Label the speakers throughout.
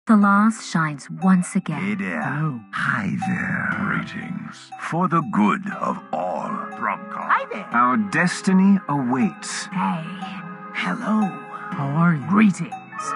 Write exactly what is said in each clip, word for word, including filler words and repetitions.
Speaker 1: The lost shines once again.
Speaker 2: Hey there.
Speaker 3: Hello.
Speaker 2: Hi there. Greetings. For the good of all. Thrumcon.
Speaker 3: Hi there.
Speaker 4: Our destiny awaits.
Speaker 3: Hey. Hello.
Speaker 4: How are you?
Speaker 3: Greetings.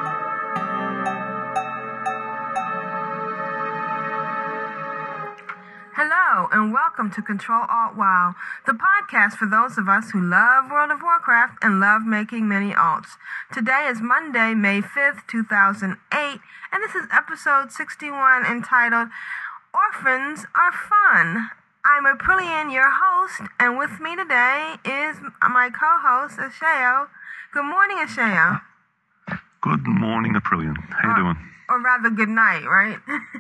Speaker 5: Hello, and welcome to Control Alt WoW, the podcast for those of us who love World of Warcraft and love making many alts. Today is Monday, May fifth, two thousand eight, and this is episode sixty-one entitled Orphans Are Fun. I'm Aprillian, your host, and with me today is my co-host, Asheo. Good morning, Asheo.
Speaker 6: Good morning, Aprillian. How you
Speaker 5: or,
Speaker 6: doing?
Speaker 5: Or rather, good night, right?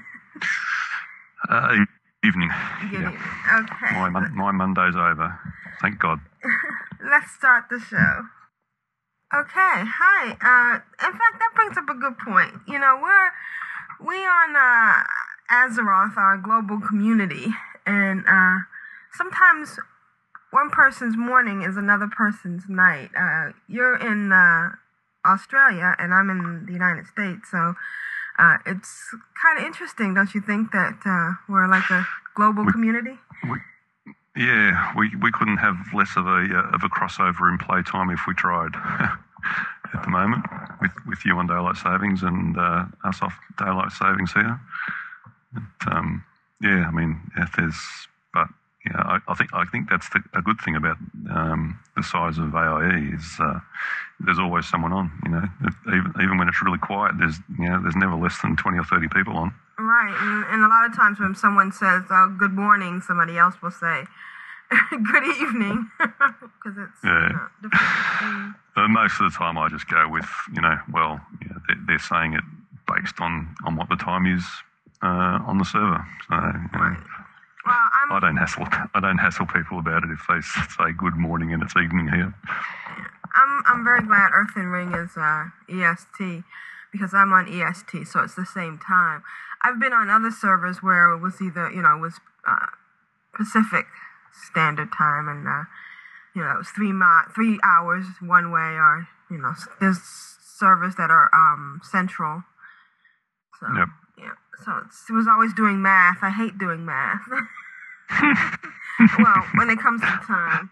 Speaker 6: uh, evening.
Speaker 5: Good
Speaker 6: yeah.
Speaker 5: evening. Okay.
Speaker 6: My, mon- my Monday's over. Thank God.
Speaker 5: Let's start the show. Okay, hi. Uh, in fact, that brings up a good point. You know, we're we on uh, Azeroth, our global community, and uh, sometimes one person's morning is another person's night. Uh, you're in uh, Australia, and I'm in the United States, so uh, it's kind of interesting, don't you think, that uh, we're like a global
Speaker 6: we,
Speaker 5: community?
Speaker 6: We, yeah, we we couldn't have less of a uh, of a crossover in playtime if we tried. At the moment, with, with you on daylight savings and uh, us off daylight savings here. But, um, yeah, I mean, if there's, but yeah, I, I think I think that's the, a good thing about um, the size of A I E is uh, there's always someone on. You know, even even when it's really quiet, there's you know there's never less than twenty or thirty people on.
Speaker 5: Right, and, and a lot of times when someone says oh, "Good morning," somebody else will say "Good evening," because it's
Speaker 6: yeah.
Speaker 5: you know, different.
Speaker 6: Uh, most of the time, I just go with you know, well, you know, they're, they're saying it based on, on what the time is uh, on the server. So you know,
Speaker 5: Right. Well, I'm,
Speaker 6: I don't hassle I don't hassle people about it if they say good morning and it's evening here.
Speaker 5: I'm I'm very glad Earthen Ring is uh, E S T because I'm on E S T, so it's the same time. I've been on other servers where it was either you know it was uh, Pacific Standard Time and. Uh, You know, it was three mi- three hours one way, or you know, there's servers that are um, central. So
Speaker 6: Yep.
Speaker 5: yeah, so it's, it was always doing math. I hate doing math. Well, when it comes to time.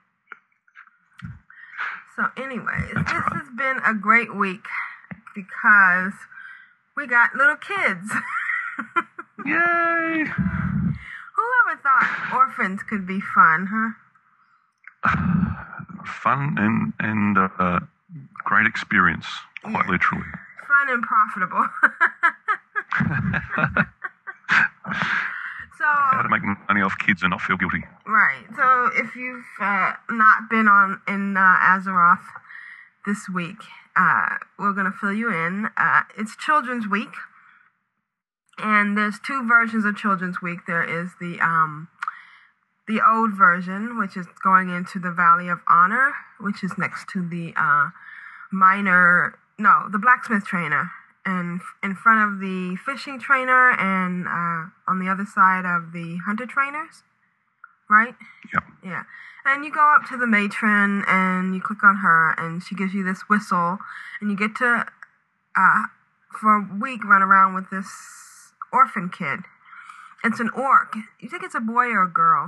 Speaker 5: So, anyways,
Speaker 6: That's
Speaker 5: this
Speaker 6: right.
Speaker 5: has been a great week because we got little kids.
Speaker 6: Yay!
Speaker 5: Whoever thought orphans could be fun, huh?
Speaker 6: Fun and and uh, great experience, quite
Speaker 5: Yeah.
Speaker 6: literally.
Speaker 5: Fun and profitable. So,
Speaker 6: How to make money off kids and not feel guilty.
Speaker 5: right. So, if you've uh, not been on in uh, Azeroth this week, uh, we're going to fill you in. Uh, it's Children's Week, and there's two versions of Children's Week. There is the um, the old version, which is going into the Valley of Honor, which is next to the uh, miner, no, the blacksmith trainer, and in front of the fishing trainer, and uh, on the other side of the hunter trainers, right?
Speaker 6: Yep.
Speaker 5: Yeah. And you go up to the matron, and you click on her, and she gives you this whistle, and you get to, uh, for a week, run around with this orphan kid. It's an orc. You think it's a boy or a girl?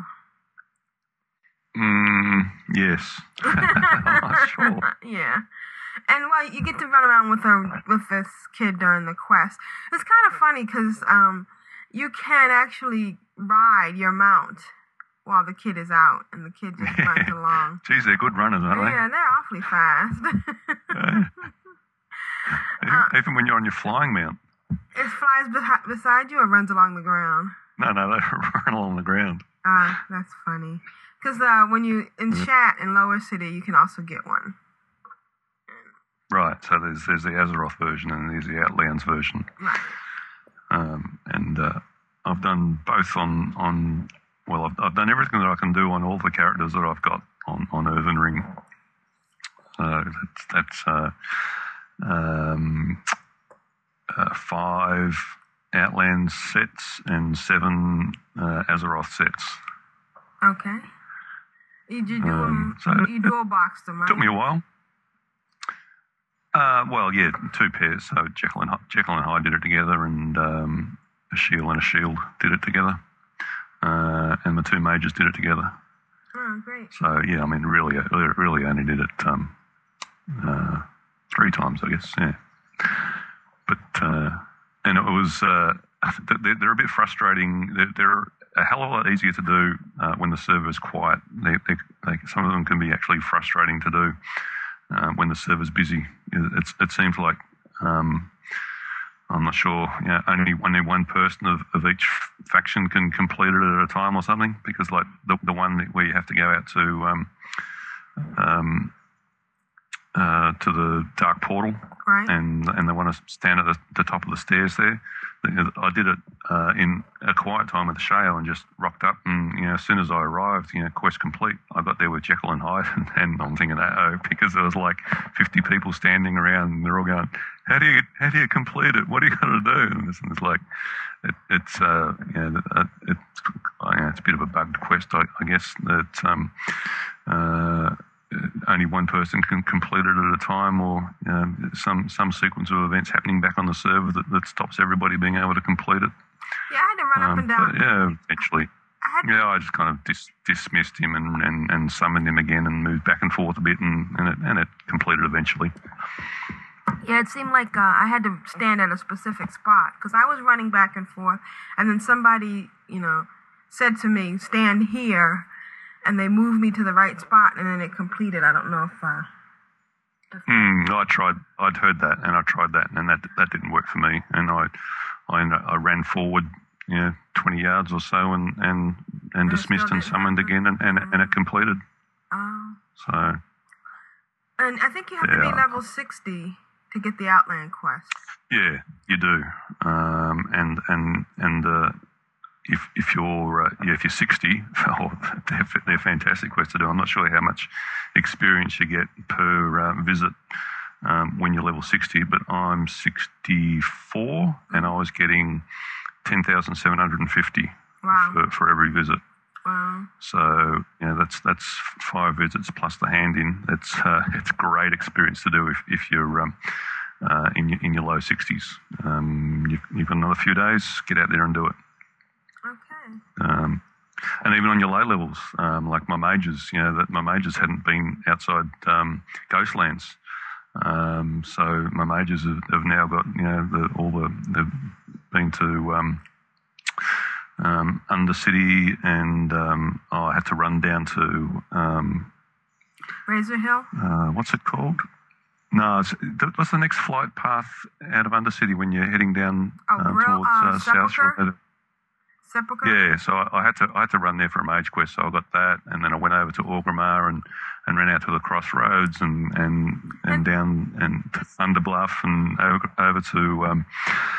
Speaker 6: Mm, yes. I'm not sure.
Speaker 5: Yeah. And, well, you get to run around with her, with this kid during the quest. It's kind of funny because um, you can actually ride your mount while the kid is out, and the kid just runs along.
Speaker 6: Geez, they're good runners, aren't
Speaker 5: Yeah, they're awfully fast.
Speaker 6: they? Even,
Speaker 5: Uh,
Speaker 6: even when you're on your flying mount.
Speaker 5: It flies behi- beside you or runs along the ground?
Speaker 6: No, no, they run along the ground.
Speaker 5: Ah, that's funny. Because uh, when you, in
Speaker 6: Yeah.
Speaker 5: chat in Lower City, you can also get one.
Speaker 6: Right, so there's there's the Azeroth version and there's the Outlands version.
Speaker 5: Right.
Speaker 6: Um, and uh, I've done both on, on well, I've, I've done everything that I can do on all the characters that I've got on, on Earthen Ring. So that's, that's uh, um, uh, five Outlands sets and seven uh, Azeroth sets.
Speaker 5: Okay. You, you, do
Speaker 6: Um,
Speaker 5: them,
Speaker 6: so
Speaker 5: you dual boxed them, right?
Speaker 6: Took me a while. Uh, well, yeah, two pairs. So Jekyll and, Jekyll and Hyde did it together, and um, a Shield and a Shield did it together. Uh, and the two majors did it together.
Speaker 5: Oh, great.
Speaker 6: So, yeah, I mean, really, really only did it um, uh, three times, I guess, yeah. But, uh, and it was, uh, they're, they're a bit frustrating. They're, they're a hell of a lot easier to do uh, when the server's quiet. They, they, they, some of them can be actually frustrating to do uh, when the server's busy. It's, it seems like, um, I'm not sure, you know, only, only one person of, of each faction can complete it at a time or something, because like the, the one that where you have to go out to um, um, uh, to the dark portal,
Speaker 5: right.
Speaker 6: and and they want to stand at the, the top of the stairs there. I did it uh, in a quiet time with the Shale and just rocked up, and you know, as soon as I arrived, you know, quest complete. I got there with Jekyll and Hyde, and, and I'm thinking, oh, because there was like fifty people standing around, and they're all going, "How do you how do you complete it? What do you got to do?" And it's, and it's like, it, it's uh, you know, it's you know, it's a bit of a bugged quest, I, I guess. That um, uh, only one person can complete it at a time, or you know, some some sequence of events happening back on the server that, that stops everybody being able to complete it.
Speaker 5: Yeah, I had to run
Speaker 6: um,
Speaker 5: up and down.
Speaker 6: But yeah, eventually.
Speaker 5: I had to,
Speaker 6: Yeah, I just kind of dis- dismissed him and, and, and summoned him again and moved back and forth a bit, and, and, it, and it completed eventually.
Speaker 5: Yeah, it seemed like uh, I had to stand at a specific spot because I was running back and forth, and then somebody, you know, said to me, "Stand here," and they moved me to the right spot, and then it completed. I don't know if. Uh, if
Speaker 6: Mm, I tried. I'd heard that, and I tried that, and that that didn't work for me. And I, I, I ran forward, you know, twenty yards or so, and and, and dismissed and summoned again, and, and and it completed.
Speaker 5: Oh.
Speaker 6: So.
Speaker 5: And I think you have to
Speaker 6: Yeah.
Speaker 5: be level sixty to get the Outland quest.
Speaker 6: Yeah, you do. Um, and and and uh, if if you're uh, yeah if you're sixty, oh, they're, they're fantastic quests to do. I'm not sure how much experience you get per uh, visit um, when you're level sixty, but I'm sixty-four, and I was getting ten thousand seven hundred fifty
Speaker 5: Wow.
Speaker 6: for, for every visit.
Speaker 5: Wow.
Speaker 6: So you know that's that's five visits plus the hand in. It's uh, it's a great experience to do if if you're um, uh, in your in your low sixties. Um, you've, you've got another few days. Get out there and do it.
Speaker 5: Okay.
Speaker 6: Um, and even on your low levels, um, like my mages, you know that my mages hadn't been outside um, Ghostlands. Um, so my mages have, have now got you know the, all the they've been to. Um, Um, Undercity, and um, oh, I had to run down to um,
Speaker 5: Razor Hill?
Speaker 6: uh, what's it called? No, it's, what's the next flight path out of Undercity when you're heading down
Speaker 5: Oh,
Speaker 6: um,
Speaker 5: Brill-
Speaker 6: towards
Speaker 5: uh,
Speaker 6: uh, South Shore?
Speaker 5: Sepulchre? Sepulchre?
Speaker 6: Yeah, so I, I had to I had to run there for a mage quest, so I got that, and then I went over to Orgrimmar and, and ran out to the crossroads and and, and down and to Thunderbluff and over, over to um,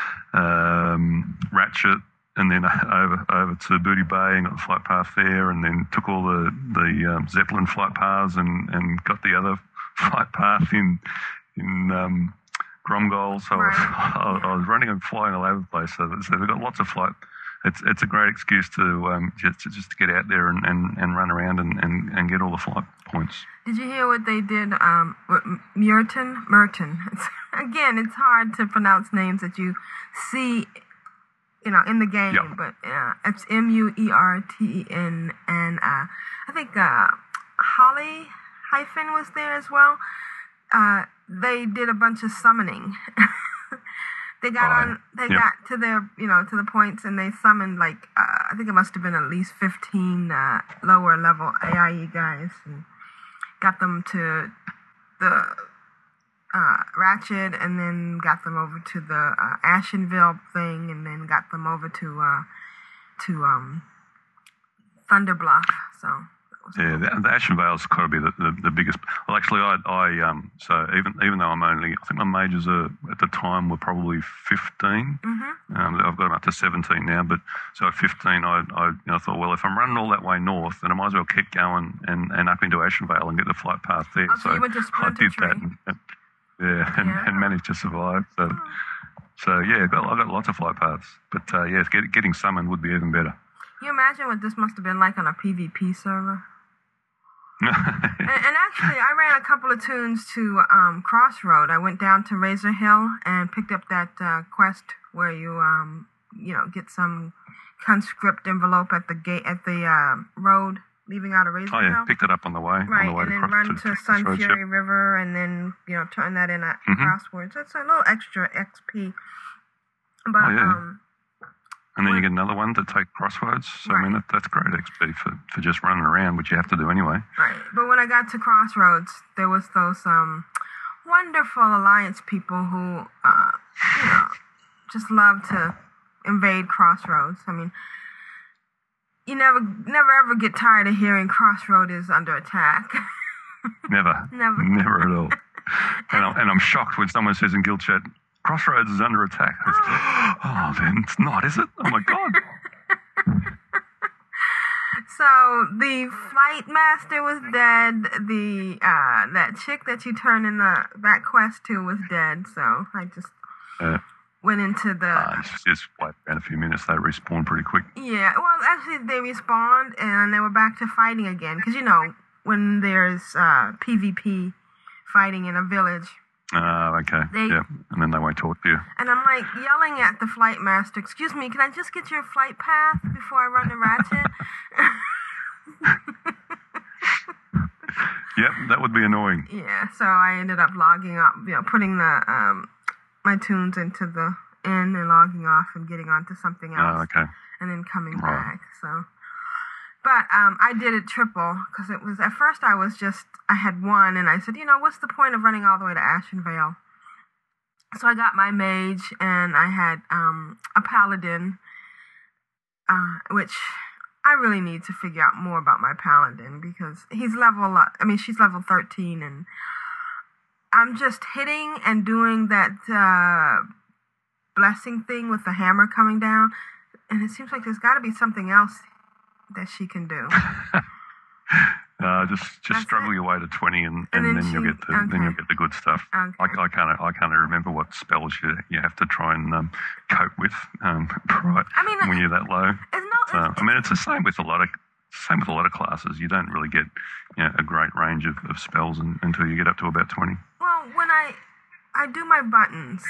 Speaker 6: um, Ratchet. And then over over to Booty Bay and got the flight path there, and then took all the the um, Zeppelin flight paths and, and got the other flight path in in um, Gromgol. So
Speaker 5: Right.
Speaker 6: I, was, I was running and flying all over the place. So, so they've got lots of flight. It's it's a great excuse to um, just to, just to get out there and, and, and run around and, and, and get all the flight points.
Speaker 5: Did you hear what they did um, with Merton? Merton. It's, again, it's hard to pronounce names that you see. You know, in the game,
Speaker 6: Yep.
Speaker 5: but uh, it's M U E R T E N, and uh, I think uh, Holly Hyphen was there as well. Uh, they did a bunch of summoning. they got
Speaker 6: Right.
Speaker 5: on, they
Speaker 6: Yep.
Speaker 5: got to their, you know, to the points, and they summoned like uh, I think it must have been at least fifteen uh, lower level A I E guys, and got them to the. Uh, Ratchet, and then got them over to the uh, Ashenville thing, and then got them over to uh, to um, Thunderbluff. So
Speaker 6: Yeah, the, the Ashenvale's got to be the, the, the biggest. Well, actually, I, I um, so even even though I'm only, I think my majors are at the time were probably fifteen.
Speaker 5: Mm-hmm.
Speaker 6: Um, I've got them up to seventeen now, but so at fifteen, I I you know, thought, well, if I'm running all that way north, then I might as well keep going and, and up into Ashenvale and get the flight path there.
Speaker 5: Oh, so you went to
Speaker 6: I did
Speaker 5: Splinter
Speaker 6: that,
Speaker 5: Tree.
Speaker 6: and, and, yeah, and,
Speaker 5: Yeah.
Speaker 6: and managed to survive. So, so yeah, I got I got lots of flight paths, but uh, yeah, get, getting summoned would be even better.
Speaker 5: Can you imagine what this must have been like on a PvP server? and, and actually, I ran a couple of tunes to um, Crossroad. I went down to Razor Hill and picked up that uh, quest where you, um, you know, get some conscript envelope at the gate at the uh, road leaving out of Razor
Speaker 6: Oh, yeah,
Speaker 5: Hill.
Speaker 6: picked it up on the way.
Speaker 5: Right,
Speaker 6: on the way
Speaker 5: and then
Speaker 6: across
Speaker 5: run
Speaker 6: to,
Speaker 5: to,
Speaker 6: to
Speaker 5: Sun
Speaker 6: Crossroads,
Speaker 5: Fury
Speaker 6: yep.
Speaker 5: River, and then you know turn that in at
Speaker 6: Mhm.
Speaker 5: Crosswords. It's a little extra X P. But
Speaker 6: Oh, yeah.
Speaker 5: um,
Speaker 6: And then you get another one to take Crossroads. So, I mean,
Speaker 5: Right.
Speaker 6: that, that's great X P for, for just running around, which you have to do anyway.
Speaker 5: right. But when I got to Crossroads, there was those um wonderful Alliance people who uh you know just love to invade Crossroads. I mean, you never never ever get tired of hearing Crossroad is under attack.
Speaker 6: Never.
Speaker 5: Never.
Speaker 6: Never at all. And I'm, and I'm shocked when someone says in Guild Chat, Crossroads is under attack. It's, oh, then it's not, is it? Oh, my God.
Speaker 5: So the flight master was dead. The uh, that chick that you turn in the that quest to was dead. So I just
Speaker 6: Uh,
Speaker 5: went into the
Speaker 6: uh, it's just wait around a few minutes. They respawn pretty quick.
Speaker 5: yeah. Well, actually, they respawned and they were back to fighting again. Because you know when there's uh, PvP fighting in a village,
Speaker 6: Ah, okay.
Speaker 5: They-
Speaker 6: yeah. And then they won't talk to you.
Speaker 5: and I'm like yelling at the flight master, "Excuse me, can I just get your flight path before I run the ratchet?"
Speaker 6: Yep, that would be annoying.
Speaker 5: Yeah, so I ended up logging up, you know, putting the um, my tunes into the in and logging off and getting onto something else,
Speaker 6: Oh, okay.
Speaker 5: and then coming
Speaker 6: Right.
Speaker 5: back. So, but um, I did it triple because it was at first I was just I had one, and I said, you know, what's the point of running all the way to Ashenvale? So I got my mage, and I had um, a paladin, uh, which I really need to figure out more about my paladin because he's level. Uh, I mean, she's level thirteen, and I'm just hitting and doing that uh, blessing thing with the hammer coming down, and it seems like there's got to be something else that she can do.
Speaker 6: Uh, just just
Speaker 5: That's
Speaker 6: struggle
Speaker 5: it.
Speaker 6: your way to twenty, and,
Speaker 5: And
Speaker 6: and,
Speaker 5: then
Speaker 6: then you'll
Speaker 5: she-
Speaker 6: get the then
Speaker 5: okay.
Speaker 6: you'll get the good stuff.
Speaker 5: Okay.
Speaker 6: I, I can't I can't remember what spells you you have to try and um, cope with um, right
Speaker 5: I mean,
Speaker 6: when you're that low.
Speaker 5: It's no,
Speaker 6: So,
Speaker 5: it's,
Speaker 6: I mean, it's the same with a lot of same with a lot of classes. You don't really get you know, a great range of, of spells un, until you get up to about twenty.
Speaker 5: well, when I I do my buttons,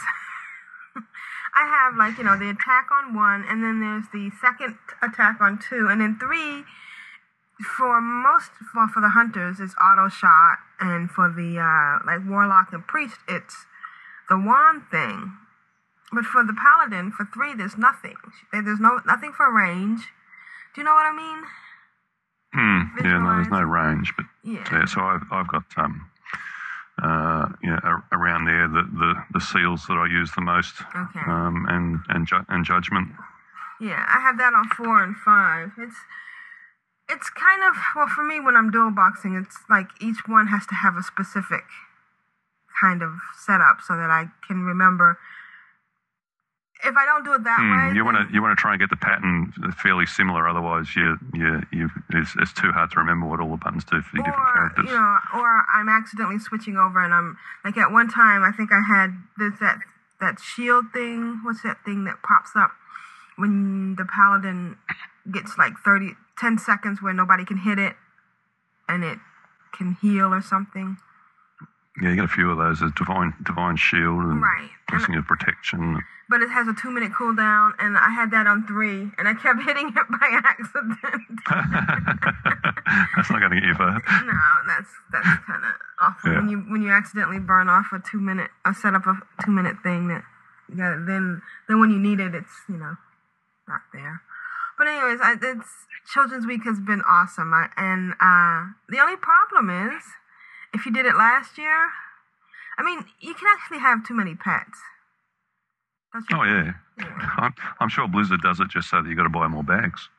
Speaker 5: I have like you know the attack on one, and then there's the second attack on two, and then three. For most, for, for the hunters, it's auto shot, and for the uh, like warlock and priest, it's the wand thing. But for the paladin, for three, there's nothing. There's no nothing for range. Do you know what I mean?
Speaker 6: Hmm. Yeah, no, there's no
Speaker 5: Visualize.
Speaker 6: range, but
Speaker 5: Yeah.
Speaker 6: yeah. So I've I've got um uh you know a- around there the, the, the seals that I use the most.
Speaker 5: Okay.
Speaker 6: Um and and ju- and judgment.
Speaker 5: Yeah, I have that on four and five. It's it's kind of well for me when I'm dual boxing. It's like each one has to have a specific kind of setup so that I can remember. If I don't do it that
Speaker 6: Hmm,
Speaker 5: way,
Speaker 6: you want
Speaker 5: then-
Speaker 6: to you want to try and get the pattern fairly similar. Otherwise, you you you it's, it's too hard to remember what all the buttons do for the different
Speaker 5: or
Speaker 6: characters.
Speaker 5: you know, or I'm accidentally switching over, and I'm like at one time I think I had there's that that shield thing. What's that thing that pops up when the paladin gets like thirty, ten seconds where nobody can hit it, and it can heal or something.
Speaker 6: Yeah, you got a few of those. There's divine divine shield and
Speaker 5: Right.
Speaker 6: blessing of protection.
Speaker 5: But it has a two minute cooldown, and I had that on three, and I kept hitting it by accident.
Speaker 6: That's not going to get you far.
Speaker 5: No, that's that's kind of awful
Speaker 6: Yeah.
Speaker 5: when you when you accidentally burn off a two minute, or set up a two minute thing that you got. Then then when you need it, it's you know not there. But anyways, I, it's Children's Week has been awesome, I, and uh, the only problem is if you did it last year. I mean, you can actually have too many pets. That's
Speaker 6: Oh yeah, I'm, I'm sure Blizzard does it just so that you got to buy more bags.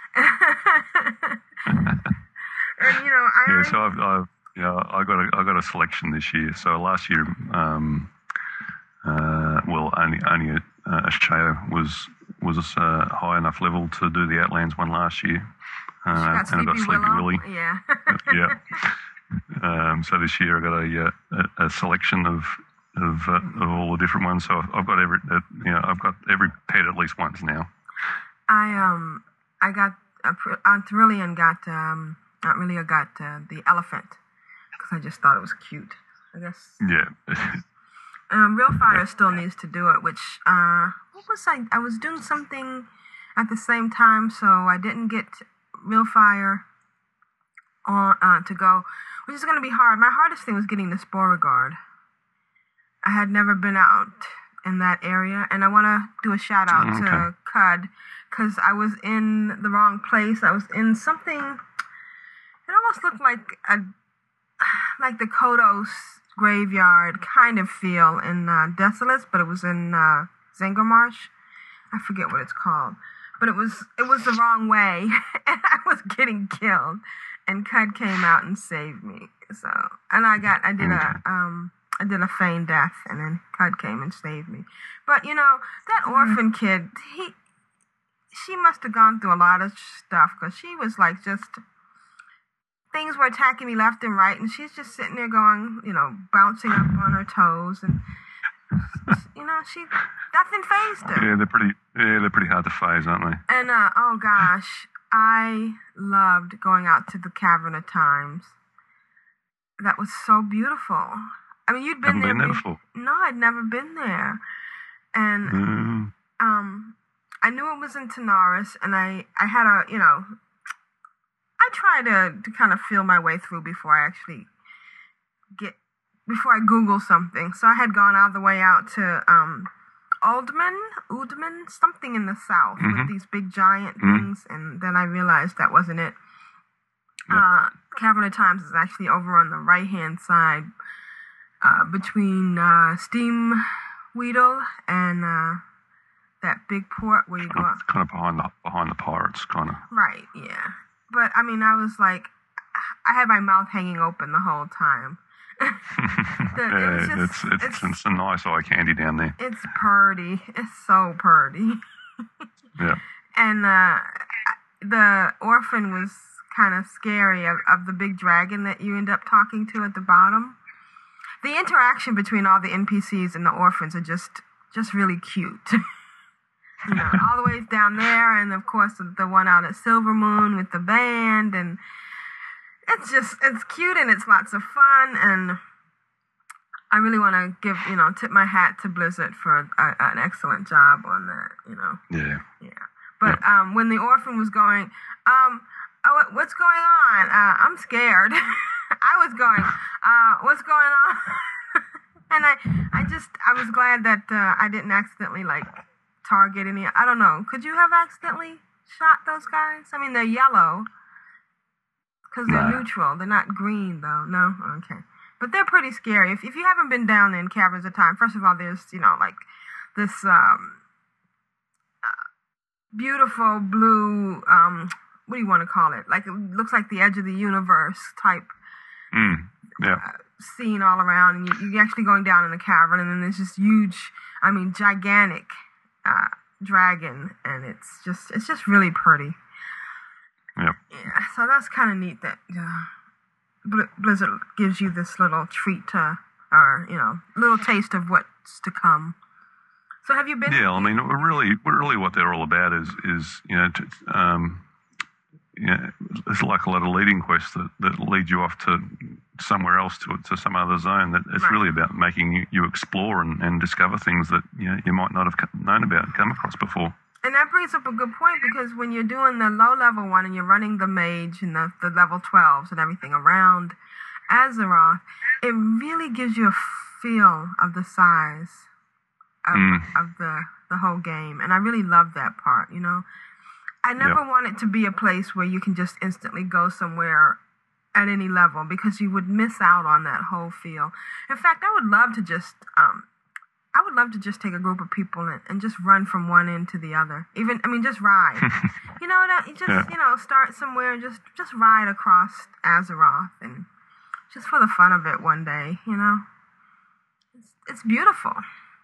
Speaker 5: And you know, I
Speaker 6: Yeah,
Speaker 5: already,
Speaker 6: so I've, I've yeah, I got a I got a selection this year. So last year, um, uh, well, only only a, a Sheo was was uh, high enough level to do the Outlands one last year, uh,
Speaker 5: got
Speaker 6: and I got
Speaker 5: Sleepy
Speaker 6: Sleepy
Speaker 5: Willow.
Speaker 6: Willy.
Speaker 5: Yeah.
Speaker 6: Yeah. Um, so this year I got a, uh, a a selection of of, uh, of all the different ones. So I've, I've got every uh, you know I've got every pet at least once now.
Speaker 5: I um I got a, pr- Aunt Trillian got um Not really. I got uh, the elephant because I just thought it was cute. I guess.
Speaker 6: Yeah.
Speaker 5: Um, Real Fire still needs to do it, which, uh, what was I? I was doing something at the same time, so I didn't get Real Fire on uh, to go, which is going to be hard. My hardest thing was getting the Beauregard. I had never been out in that area, and I want to do a shout out
Speaker 6: Okay.
Speaker 5: to C U D because I was in the wrong place. I was in something. It almost looked like a like the Kodos graveyard kind of feel in uh, Desolace, but it was in uh, Zangarmarsh. I forget what it's called, but it was it was the wrong way, and I was getting killed. And C U D came out and saved me. So, and I got I did a um. I did a feigned death, and then C U D came and saved me. But, you know, that orphan kid, he, she must have gone through a lot of stuff, because she was like just, things were attacking me left and right, and she's just sitting there going, you know, bouncing up on her toes, and, you know, she, nothing fazed her.
Speaker 6: Yeah, they're pretty, yeah, they're pretty hard to phase, aren't they?
Speaker 5: And, uh, oh gosh, I loved going out to the Cavern of Times. That was so beautiful. I mean, you'd been
Speaker 6: Haven't
Speaker 5: there.
Speaker 6: been there
Speaker 5: be-
Speaker 6: before.
Speaker 5: No, I'd never been there. And
Speaker 6: Mm.
Speaker 5: um, I knew it was in Tanaris, and I, I had a, you know, I try to, to kind of feel my way through before I actually get, before I Google something. So I had gone all the way out to um, Aldman, Udman, something in the south
Speaker 6: Mhm.
Speaker 5: with these big giant
Speaker 6: Mhm.
Speaker 5: things, and then I realized that wasn't it.
Speaker 6: Yep.
Speaker 5: Uh, Cavern of Times is actually over on the right-hand side, Uh, between uh, Steam Weedle and uh, that big port where you go up.
Speaker 6: Kind of behind the behind the pirates, kind of.
Speaker 5: Right, yeah. But, I mean, I was like, I had my mouth hanging open the whole time. The- it was
Speaker 6: Yeah,
Speaker 5: just-
Speaker 6: it's, it's
Speaker 5: it's-
Speaker 6: it's some nice eye candy down there.
Speaker 5: It's purdy. It's so purdy.
Speaker 6: Yeah.
Speaker 5: And uh, the orphan was kind of scary of, of the big dragon that you end up talking to at the bottom. The interaction between all the N P Cs and the orphans are just just really cute. You know, all the way down there, and of course the, the one out at Silver Moon with the band, and it's just it's cute and it's lots of fun, and I really want to give you know tip my hat to Blizzard for a, an excellent job on that. You know.
Speaker 6: Yeah.
Speaker 5: Yeah. But um, when the orphan was going, um, oh, what's going on? Uh, I'm scared. I was going, uh, what's going on? And I, I just, I was glad that uh, I didn't accidentally, like, target any, I don't know. Could you have accidentally shot those guys? I mean, they're yellow. Because they're
Speaker 6: Nah.
Speaker 5: neutral. They're not green, though. No? Okay. But they're pretty scary. If, if you haven't been down there in Caverns of Time, first of all, there's, you know, like, this, um... beautiful blue, um, what do you want to call it? Like, it looks like the edge of the universe type
Speaker 6: Mm. Yeah.
Speaker 5: uh, scene all around. And you, you're actually going down in the cavern, and then there's this huge, I mean, gigantic uh, dragon, and it's just, it's just really pretty.
Speaker 6: Yep.
Speaker 5: Yeah, so that's kind of neat that uh, Bl- Blizzard gives you this little treat to, or, you know, little taste of what's to come. So have you been?
Speaker 6: Yeah, I mean, really, really, what they're all about is, is you know, to, um, you know, it's like a lot of leading quests that, that lead you off to somewhere else, to to some other zone. That it's
Speaker 5: Right.
Speaker 6: really about making you, you explore and, and discover things that you know, you might not have co- known about and come across before.
Speaker 5: And that brings up a good point, because when you're doing the low level one and you're running the mage and the, the level twelves and everything around Azeroth, it really gives you a feel of the size of,
Speaker 6: Mm.
Speaker 5: of the, the whole game. And I really love that part, you know. I never
Speaker 6: Yep.
Speaker 5: want it to be a place where you can just instantly go somewhere at any level, because you would miss out on that whole feel. In fact, I would love to just... um. I would love to just take a group of people and, and just run from one end to the other. Even, I mean, just ride. You know, that you just,
Speaker 6: Yeah.
Speaker 5: you know, start somewhere and just, just ride across Azeroth, and just for the fun of it one day, you know. It's, it's beautiful.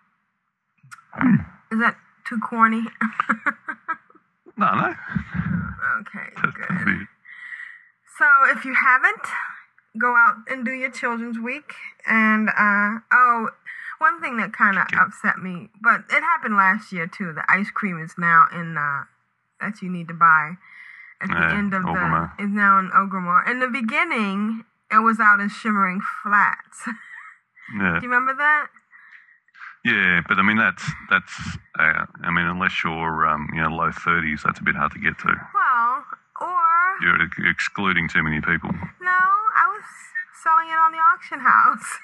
Speaker 5: Is that too corny?
Speaker 6: No, no.
Speaker 5: Okay,
Speaker 6: That'd
Speaker 5: good.
Speaker 6: be-
Speaker 5: So if you haven't, go out and do your Children's Week. And, uh, oh, one thing that kind of upset me, but it happened last year too. The ice cream is now in, uh, that you need to buy. at the
Speaker 6: Yeah,
Speaker 5: end of
Speaker 6: Orgrimmar.
Speaker 5: the is now in Orgrimmar. In the beginning, it was out in Shimmering Flats.
Speaker 6: Yeah.
Speaker 5: Do you remember that?
Speaker 6: Yeah, but I mean that's that's. Uh, I mean, unless you're um, you know low thirties, that's a bit hard to get to.
Speaker 5: Well, or
Speaker 6: You're ex- excluding too many people.
Speaker 5: no, I was selling it on the auction house.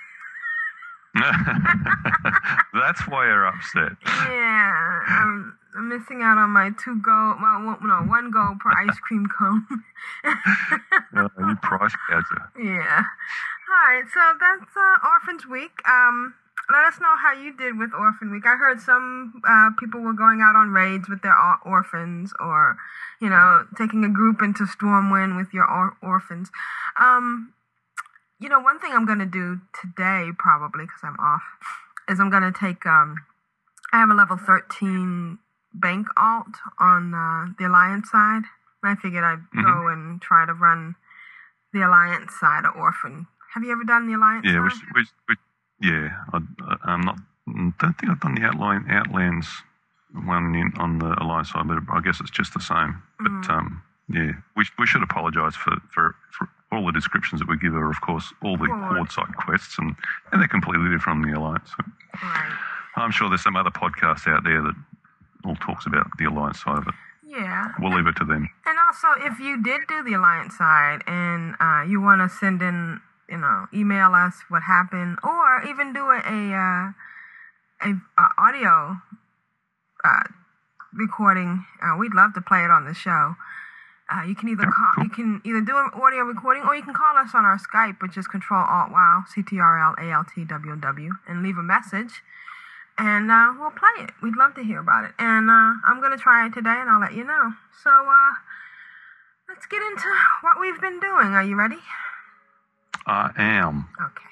Speaker 6: That's why you're upset.
Speaker 5: Yeah, I'm, I'm missing out on my two gold. Well, one, no, one gold per ice cream cone.
Speaker 6: Uh, you price gouger.
Speaker 5: Yeah. All right, so that's uh, Orphans Week. Um, let us know how you did with Orphan Week. I heard some uh, people were going out on raids with their or- orphans, or you know, taking a group into Stormwind with your or- orphans. Um, you know, one thing I'm gonna do today, probably because I'm off, is I'm gonna take. Um, I have a level thirteen bank alt on uh, the Alliance side. And I figured I'd
Speaker 6: Mm-hmm.
Speaker 5: go and try to run the Alliance side of Orphan. Have you ever done the Alliance
Speaker 6: Yeah,
Speaker 5: side?
Speaker 6: which, which, which, yeah. I, I'm not. Don't think I've done the Outline Outlands one in, on the Alliance side, but I guess it's just the same. But
Speaker 5: Mm.
Speaker 6: um, yeah, we we should apologise for, for for all the descriptions that we give are, of course, all the
Speaker 5: Horde.
Speaker 6: Horde side quests, and, and they're completely different from the Alliance. So
Speaker 5: Right.
Speaker 6: I'm sure there's some other podcasts out there that all talks about the Alliance side of it.
Speaker 5: Yeah.
Speaker 6: We'll leave it to them.
Speaker 5: And also, if you did do the Alliance side and uh, you want to send in, you know, email us what happened, or even do a a, uh, a, a audio uh, recording, uh, we'd love to play it on the show. Uh, you can either
Speaker 6: Yeah,
Speaker 5: call,
Speaker 6: cool.
Speaker 5: you can either do an audio recording, or you can call us on our Skype, which is Control Alt Wow C T R L A L T W W, and leave a message. And uh, we'll play it. We'd love to hear about it. And uh, I'm going to try it today, and I'll let you know. So uh, let's get into what we've been doing. Are you ready?
Speaker 6: I am.
Speaker 5: Okay.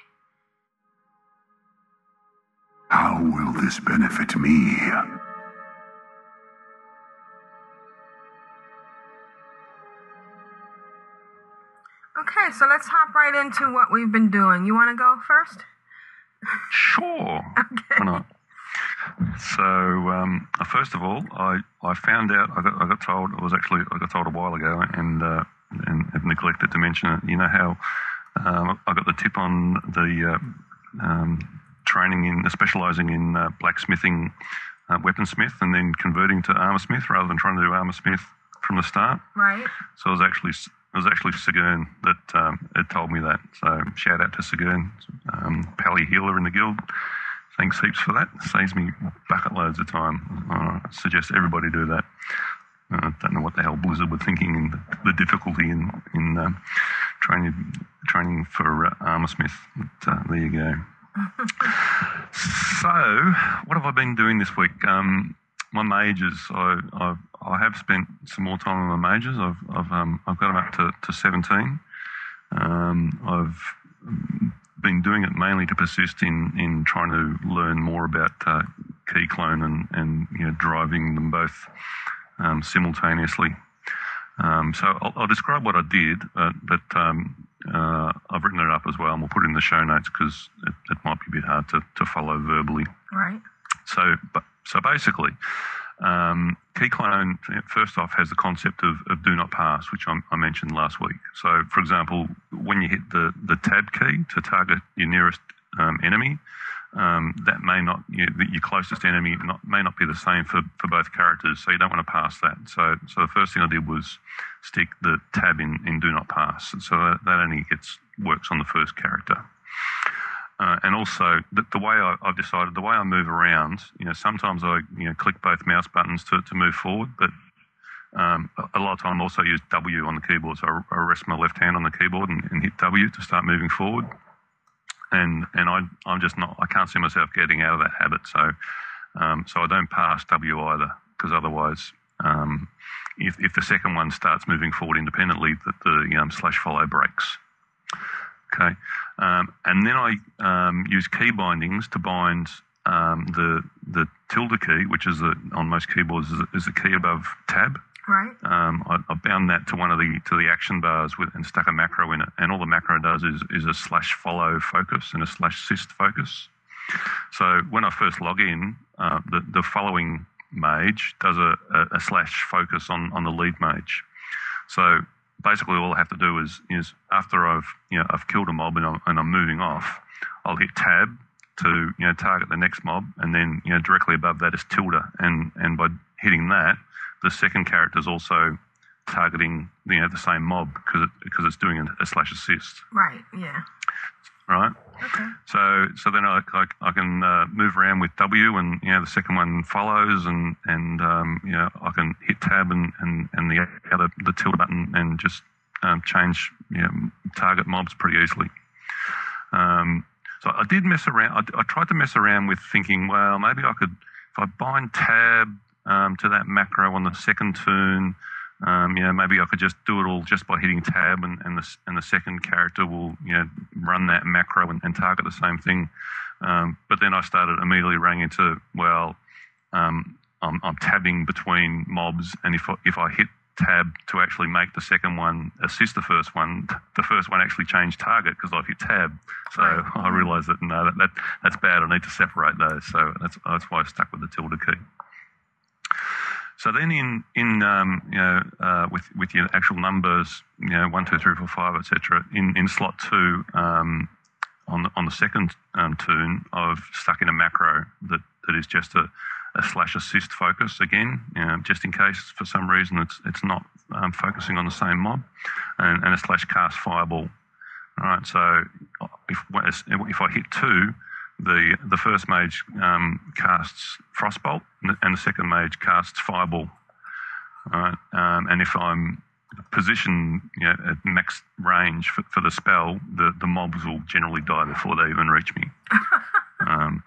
Speaker 2: How will this benefit me?
Speaker 5: Okay, so let's hop right into what we've been doing. You want to go first?
Speaker 6: Sure. Why not? So, um, uh, first of all, I, I found out, I got, I got told, it was actually, I got told a while ago, and uh, and have neglected to mention it. You know how um, I got the tip on the uh, um, training in, specialising in uh, blacksmithing, uh, weaponsmith, and then converting to armoursmith rather than trying to do armoursmith from the start.
Speaker 5: Right.
Speaker 6: So it was actually it was actually Sigurn that um, had told me that. So shout out to Sigurn, um, Pally healer in the guild. Thanks heaps for that. Saves me bucket loads of time. I suggest everybody do that. I uh, don't know what the hell Blizzard were thinking and the, the difficulty in in um, training training for uh, armoursmith. But uh, there you go. So, what have I been doing this week? Um, my mages. I I've, I have spent some more time on my mages. I've I've um, I've got them up to, to seventeen. Um, I've been doing it mainly to persist in, in trying to learn more about uh, key clone and, and you know driving them both um, simultaneously. Um, so I'll, I'll describe what I did, uh, but um, uh, I've written it up as well, and we'll put it in the show notes because it, it might be a bit hard to, to follow verbally.
Speaker 5: Right.
Speaker 6: So, but, so basically, um, key clone first off has the concept of, of do not pass, which I, I mentioned last week. So, for example, when you hit the, the tab key to target your nearest um, enemy, um, that may not you, your closest enemy not, may not be the same for, for both characters. So you don't want to pass that. So, so the first thing I did was stick the tab in, in do not pass. So that, that only gets works on the first character. Uh, and also, the, the way I, I've decided, the way I move around, you know, sometimes I you know click both mouse buttons to, to move forward, but um, a, a lot of time I also use W on the keyboard. So I, I rest my left hand on the keyboard and, and hit W to start moving forward. And and I I'm just not I can't see myself getting out of that habit. So um, so I don't pass W either, because otherwise, um, if if the second one starts moving forward independently, that the um, slash follow breaks. Okay, um, and then I um, use key bindings to bind um, the the tilde key, which is a, on most keyboards is a, is a key above tab.
Speaker 5: Right.
Speaker 6: Um, I, I bound that to one of the to the action bars with and stuck a macro in it, and all the macro does is is a slash follow focus and a slash assist focus. So when I first log in, uh, the the following mage does a, a, a slash focus on on the lead mage. So basically, all I have to do is is after I've you know I've killed a mob and I'm, and I'm moving off, I'll hit tab to you know target the next mob, and then you know directly above that is tilde, and and by hitting that, the second character is also targeting you know the same mob because it, because it's doing a, a slash assist.
Speaker 5: Right. Yeah.
Speaker 6: Right.
Speaker 5: Okay.
Speaker 6: So so then I I, I can uh, move around with W, and you know the second one follows, and and um, you know I can hit tab and, and, and the other the tilde button and just um, change you know target mobs pretty easily. Um, so I did mess around. I, I tried to mess around with thinking, well, maybe I could if I bind tab um, to that macro on the second turn. Um, you know, maybe I could just do it all just by hitting tab, and, and the and the second character will you know run that macro and, and target the same thing. Um, but then I started immediately running into well, um, I'm, I'm tabbing between mobs, and if I, if I hit tab to actually make the second one assist the first one, the first one actually changed target because I've hit tab. So right. I realised that no, that, that that's bad. I need to separate those. So that's that's why I stuck with the tilde key. So then, in in um, you know uh, with with your actual numbers, you know one, two, three, four, five, et cetera. In in slot two, um, on the on the second um, tune, I've stuck in a macro that, that is just a, a slash assist focus again, you know, just in case for some reason it's it's not um, focusing on the same mob, and, and a slash cast fireball. All right. So if if I hit two. The the first mage um, casts Frostbolt, and the second mage casts Fireball. Right? Um, and if I'm positioned you know, at max range for, for the spell, the, the mobs will generally die before they even reach me. um,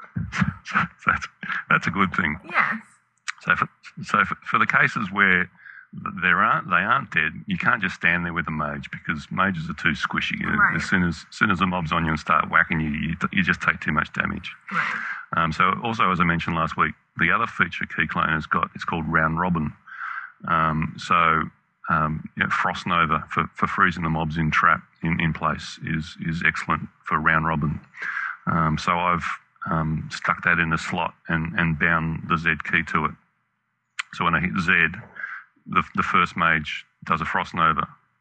Speaker 6: so that's that's a good thing.
Speaker 5: Yes.
Speaker 6: So for, so for, for the cases where there aren't they aren't dead, you can't just stand there with a mage because mages are too squishy.
Speaker 5: Right.
Speaker 6: As soon as, as soon as the mob's on you and start whacking you, you, you just take too much damage.
Speaker 5: Right.
Speaker 6: Um, so also, as I mentioned last week, the other feature Keyclone has got it's called Round Robin. Um, so um, you know, Frost Nova for, for freezing the mobs in trap in, in place is is excellent for Round Robin. Um, so I've um, stuck that in a slot and, and bound the Z key to it. So when I hit Z, The, the first mage does a Frost Nova.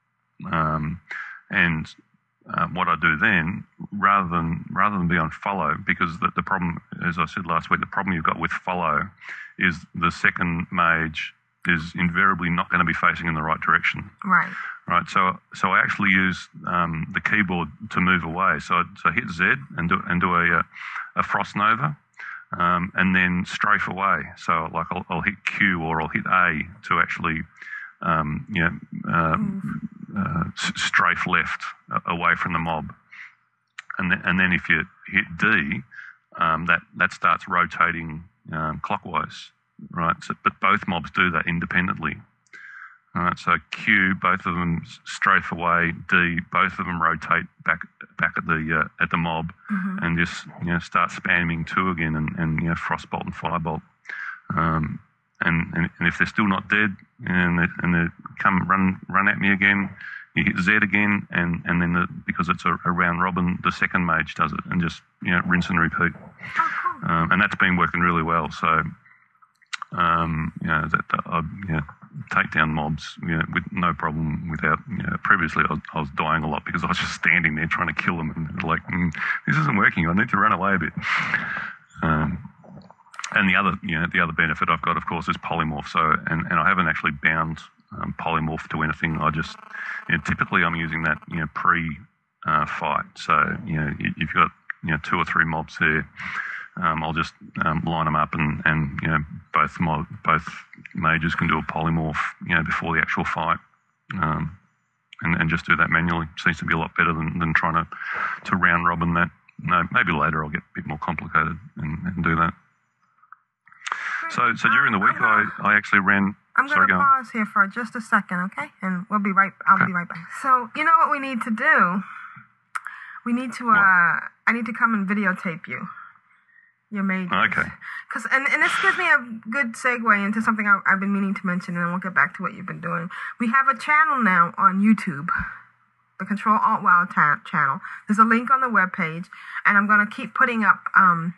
Speaker 6: Um, and uh, what I do then, rather than rather than be on follow, because the, the problem, as I said last week, the problem you've got with follow is the second mage is invariably not going to be facing in the right direction.
Speaker 5: Right.
Speaker 6: Right. So so I actually use um, the keyboard to move away. So I, so I hit Z and do and do a a Frost Nova. Um, and then strafe away. So, like, I'll, I'll hit Q or I'll hit A to actually, um, you know, uh, uh, strafe left uh, away from the mob. And then, and then if you hit D, um, that that starts rotating um, clockwise, right? So, but both mobs do that independently. All right, so Q, both of them strafe away. D, both of them rotate back back at the uh, at the mob, mm-hmm. and just you know start spamming two again, and, and you know Frostbolt and Firebolt. Um, and, and and if they're still not dead, and they, and they come run run at me again, you hit Z again, and and then the, because it's a, a round robin, the second mage does it, and just you know rinse and repeat.
Speaker 5: Oh, cool.
Speaker 6: Um, and that's been working really well. So um, you know that I you know, take down mobs you know, with no problem. Without you know, previously I was, I was dying a lot because I was just standing there trying to kill them, and like mm, this isn't working. I need to run away a bit. Um, and the other you know the other benefit I've got, of course, is polymorph. So and, and I haven't actually bound um, polymorph to anything. I just you know, typically I'm using that you know pre uh, fight. So you know if you've got you know two or three mobs there. Um, I'll just um, line them up, and, and you know both mob, both mages can do a polymorph, you know, before the actual fight, um, and, and just do that manually. Seems to be a lot better than, than trying to, to round robin that. No, maybe later I'll get a bit more complicated and, and do that. So, so during the week I, I actually ran.
Speaker 5: I'm going to pause here for just a second, okay? And we'll be right. I'll okay. be right back. So you know what we need to do? We need to. Uh, I need to come and videotape you. Your mages.
Speaker 6: Okay.
Speaker 5: Cause, and, and this gives me a good segue into something I, I've been meaning to mention, and then we'll get back to what you've been doing. We have a channel now on YouTube, the Control Alt Wow ta- channel. There's a link on the webpage, and I'm going to keep putting up um,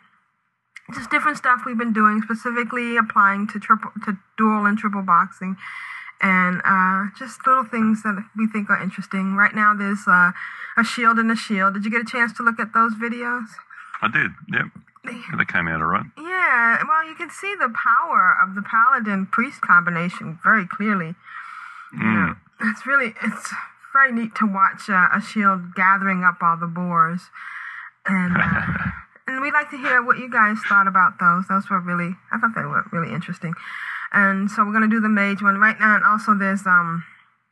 Speaker 5: just different stuff we've been doing, specifically applying to triple to dual and triple boxing. and uh, just little things that we think are interesting. Right now, there's uh, a shield and a shield. Did you get a chance to look at those videos?
Speaker 6: I did, yep. Yeah, they came out all right.
Speaker 5: Yeah, well, you can see the power of the paladin-priest combination very clearly.
Speaker 6: Mm.
Speaker 5: You know, it's really, it's very neat to watch uh, a shield gathering up all the boars. And uh, and we'd like to hear what you guys thought about those. Those were really, I thought they were really interesting. And so we're going to do the mage one right now. And also there's um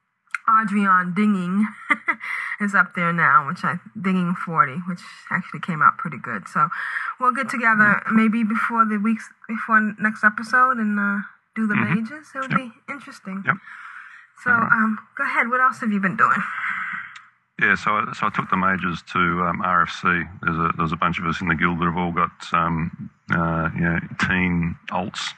Speaker 5: Adrian Dinging is up there now, which I, Dinging forty, which actually came out pretty good. So we'll get together maybe before the weeks, before next episode and uh, do the mm-hmm. mages. It would yep. be interesting.
Speaker 6: Yep.
Speaker 5: So um, go ahead. What else have you been doing?
Speaker 6: Yeah, so I, so I took the mages to um, R F C. There's a there's a bunch of us in the guild that have all got um, uh, you know, teen alts.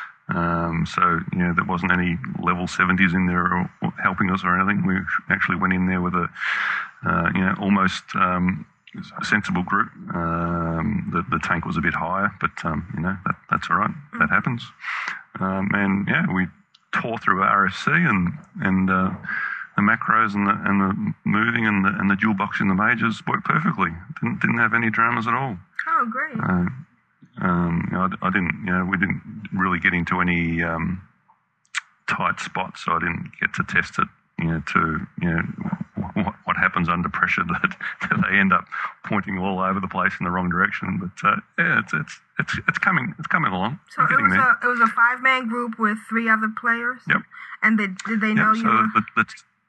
Speaker 6: Um, so you know there wasn't any level seventies in there or, or helping us or anything. We actually went in there with a uh, you know almost um, sensible group. Um, the the tank was a bit higher, but um, you know that that's all right. Mm-hmm. That happens. Um, and yeah, we tore through R F C and and. Uh, The macros and the and the moving and the and the dual box in the mages worked perfectly. Didn't didn't have any dramas at all.
Speaker 5: Oh, great!
Speaker 6: Uh, um, you know, I, I didn't. You know, we didn't really get into any um, tight spots, so I didn't get to test it. You know, to you know what, what happens under pressure that, that they end up pointing all over the place in the wrong direction. But uh, yeah, it's it's it's it's coming it's coming along.
Speaker 5: So it was there. a it was a five man group with three other players.
Speaker 6: Yep.
Speaker 5: And they, did they
Speaker 6: yep,
Speaker 5: know
Speaker 6: so
Speaker 5: you? Were...
Speaker 6: The, the,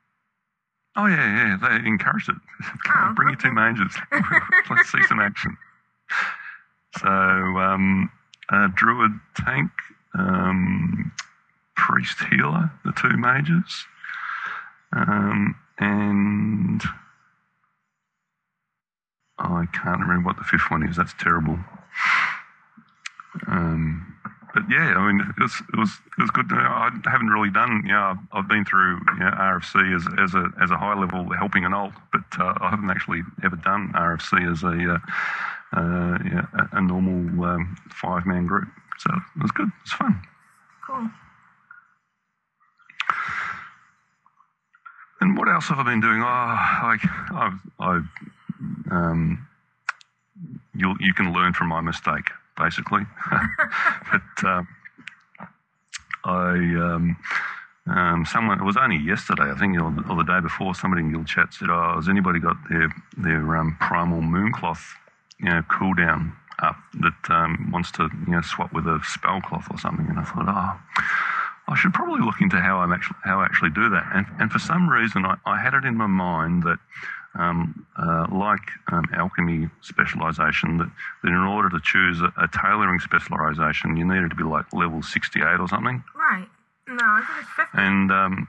Speaker 6: Oh, yeah, yeah, they encouraged it.
Speaker 5: Oh,
Speaker 6: Bring
Speaker 5: okay.
Speaker 6: your two mages. Let's see some action. So, um, uh, Druid tank, um, Priest healer, the two mages, um, and oh, I can't remember what the fifth one is. That's terrible. Um... But yeah, I mean, it was it was it was good. I haven't really done. You know, I've been through you know, R F C as as a as a high level helping an alt, but uh, I haven't actually ever done R F C as a uh, uh, yeah, a normal um, five man group. So it was good. It was fun.
Speaker 5: Cool.
Speaker 6: And what else have I been doing? Oh, I I've, I've um, you you can learn from my mistake. Basically, but um, I um, um, someone it was only yesterday, I think, or the, or the day before. Somebody in guild chat said, "Oh, has anybody got their their um, primal mooncloth, you know, cooldown up that um, wants to you know swap with a spellcloth or something?" And I thought, oh, I should probably look into how I'm actually how I actually do that. And and for some reason, I, I had it in my mind that. Um, uh, like um, alchemy specialisation, that, that in order to choose a, a tailoring specialisation, you needed to be like level sixty-eight or something.
Speaker 5: Right. No, I think it's fifty.
Speaker 6: And um,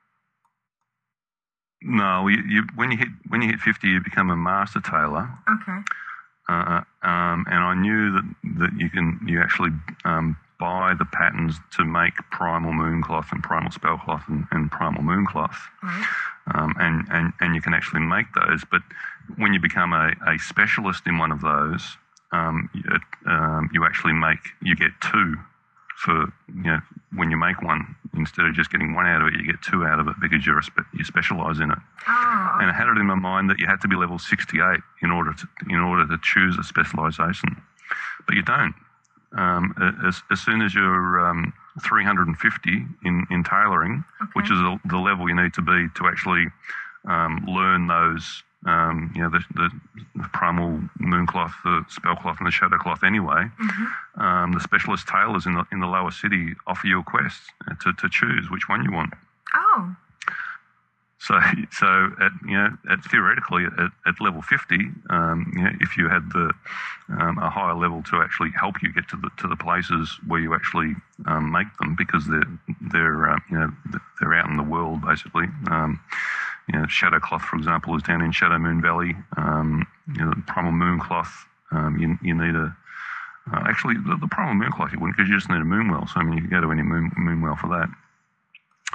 Speaker 6: no, you, you when you hit when you hit fifty, you become a master tailor.
Speaker 5: Okay.
Speaker 6: Uh, um, and I knew that that you can you actually um, buy the patterns to make primal mooncloth and primal spellcloth and, and primal mooncloth.
Speaker 5: Right.
Speaker 6: Um, and, and, and you can actually make those, but when you become a, a specialist in one of those, um, it, um, you actually make, you get two for, you know, when you make one, instead of just getting one out of it, you get two out of it because you're a spe- you specialise in it.
Speaker 5: Oh.
Speaker 6: And I had it in my mind that you had to be level sixty-eight in order to, in order to choose a specialisation, but you don't. Um, as, as soon as you're um, three hundred fifty in, in tailoring,
Speaker 5: okay.
Speaker 6: which is the, the level you need to be to actually um, learn those, um, you know, the, the, the primal mooncloth, the spellcloth, and the shadowcloth anyway,
Speaker 5: mm-hmm.
Speaker 6: um, the specialist tailors in the in the lower city offer you a quest to, to choose which one you want.
Speaker 5: Oh.
Speaker 6: So, so at you know, at theoretically at, at level fifty, um, you know, if you had the um, a higher level to actually help you get to the to the places where you actually um, make them, because they're they're uh, you know they're out in the world basically. Um, you know, Shadowcloth, for example, is down in Shadow Moon Valley. Um, you know, Primal Mooncloth, um, you you need a uh, actually the, the Primal Mooncloth you wouldn't, because you just need a moonwell. So I mean, you can go to any moon moonwell for that.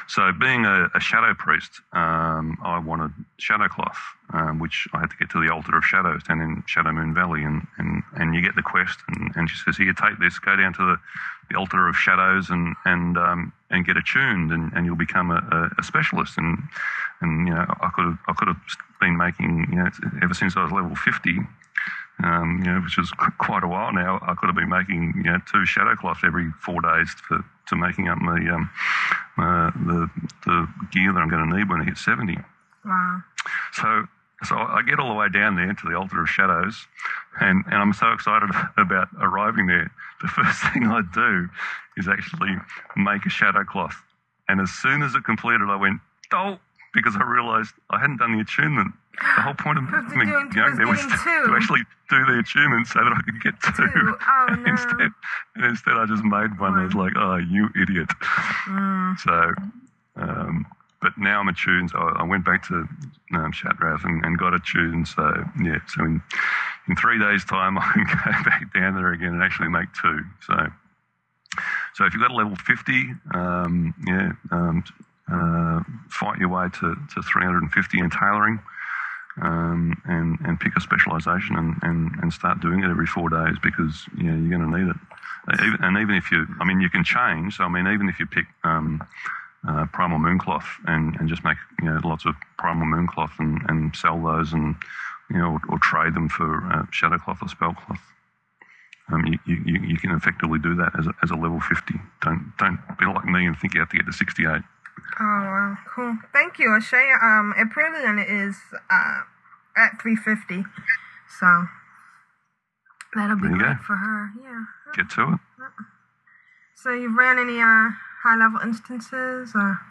Speaker 6: So being a, a shadow priest, um, I wanted shadow cloth, um, which I had to get to the altar of shadows down in Shadow Moon Valley, and, and, and you get the quest, and, and she says, here, take this, go down to the, the altar of shadows and and um, and get attuned, and, and you'll become a, a, a specialist. And and you know, I could have I could have been making, you know, ever since I was level fifty. Um, you know, which is qu- quite a while now. I could have been making, you know, two shadow cloths every four days for to making up my um, uh, the the gear that I'm going to need when I hit seventy.
Speaker 5: Wow.
Speaker 6: So so I get all the way down there to the altar of shadows, and, and I'm so excited about arriving there. The first thing I do is actually make a shadow cloth, and as soon as it completed, I went, oh, because I realised I hadn't done the attunement. The whole point of me going there was to, to actually do the attunement so that I could get two.
Speaker 5: two. Oh,
Speaker 6: and
Speaker 5: no.
Speaker 6: instead, and instead, I just made one that was like, oh, you idiot.
Speaker 5: Mm.
Speaker 6: So, um, but now I'm attuned. So I, I went back to um, Shatrath and, and got attuned. So, yeah, so in, in three days' time, I can go back down there again and actually make two. So, so if you've got a level fifty, um, yeah, um, uh, fight your way to, to three hundred fifty in tailoring. Um, and, and pick a specialisation and, and, and start doing it every four days because, you know, you're going to need it. Even, and even if you, I mean, you can change. So, I mean, even if you pick um, uh, Primal Mooncloth and, and just make, you know, lots of Primal Mooncloth and, and sell those and, you know, or, or trade them for uh, Shadow Cloth or Spell Cloth. Um, you, you, you can effectively do that as a, as a level fifty. Don't, don't be like me and think you have to get to sixty-eight.
Speaker 5: Oh, wow, cool. Thank you, O'Shea. Um, Aprillian is uh, at three fifty, so that'll be
Speaker 6: There you
Speaker 5: great
Speaker 6: go.
Speaker 5: for her. Yeah.
Speaker 6: Get to it.
Speaker 5: So you've ran any uh, high-level instances? Or?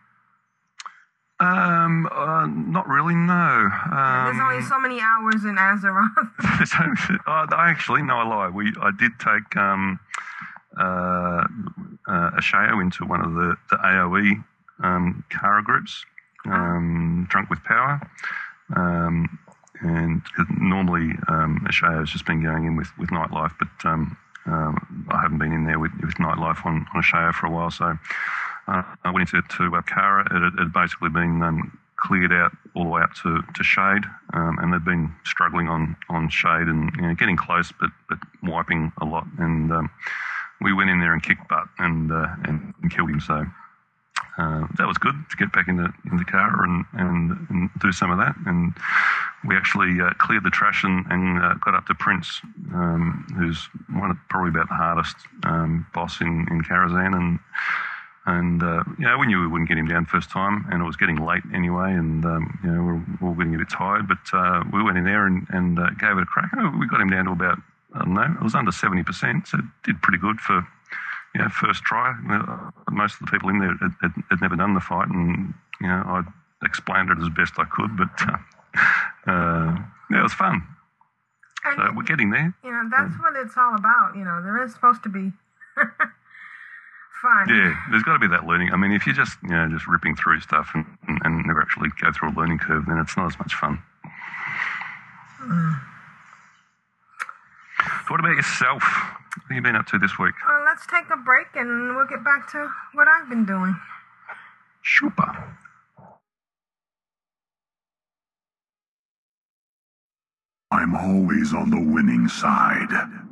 Speaker 6: Um, uh, not really, no. Um,
Speaker 5: There's only so many hours in Azeroth.
Speaker 6: so, uh, I actually, no, I lie. We, I did take um, uh, uh, Asheo into one of the, the A O E um, Kara groups, um, Drunk with Power. Um, and 'cause normally um, Asheo's just been going in with, with Nightlife, but um, um, I haven't been in there with, with Nightlife on, on Asheo for a while, so uh, I went into to uh, Kara. It had, it had basically been um, cleared out all the way up to, to Shade, um, and they'd been struggling on, on Shade and, you know, getting close but, but wiping a lot, and um, we went in there and kicked butt and, uh, and, and killed him, so Uh, that was good to get back into into Kara and, and, and do some of that. And we actually uh, cleared the trash and, and uh, got up to Prince, um, who's one of probably about the hardest um, boss in, in Karazhan. And and uh, you know, we knew we wouldn't get him down first time, and it was getting late anyway. And um, you know, we we're all getting a bit tired, but uh, we went in there and, and uh, gave it a crack. And we got him down to about, I don't know, it was under seventy percent, so it did pretty good for. You know, first try. Uh, most of the people in there had, had, had never done the fight, and you know, I explained it as best I could. But uh, uh, yeah, it was fun.
Speaker 5: And
Speaker 6: So we're getting there.
Speaker 5: You know, that's what it's all about. You know, there is supposed to be fun.
Speaker 6: Yeah, there's got to be that learning. I mean, if you're just you know just ripping through stuff and, and, and never actually go through a learning curve, then it's not as much fun.
Speaker 5: Mm.
Speaker 6: So what about yourself? What have you been up to this week?
Speaker 5: Well, let's take a break and we'll get back to what I've been doing.
Speaker 6: Super.
Speaker 2: I'm always on the winning side.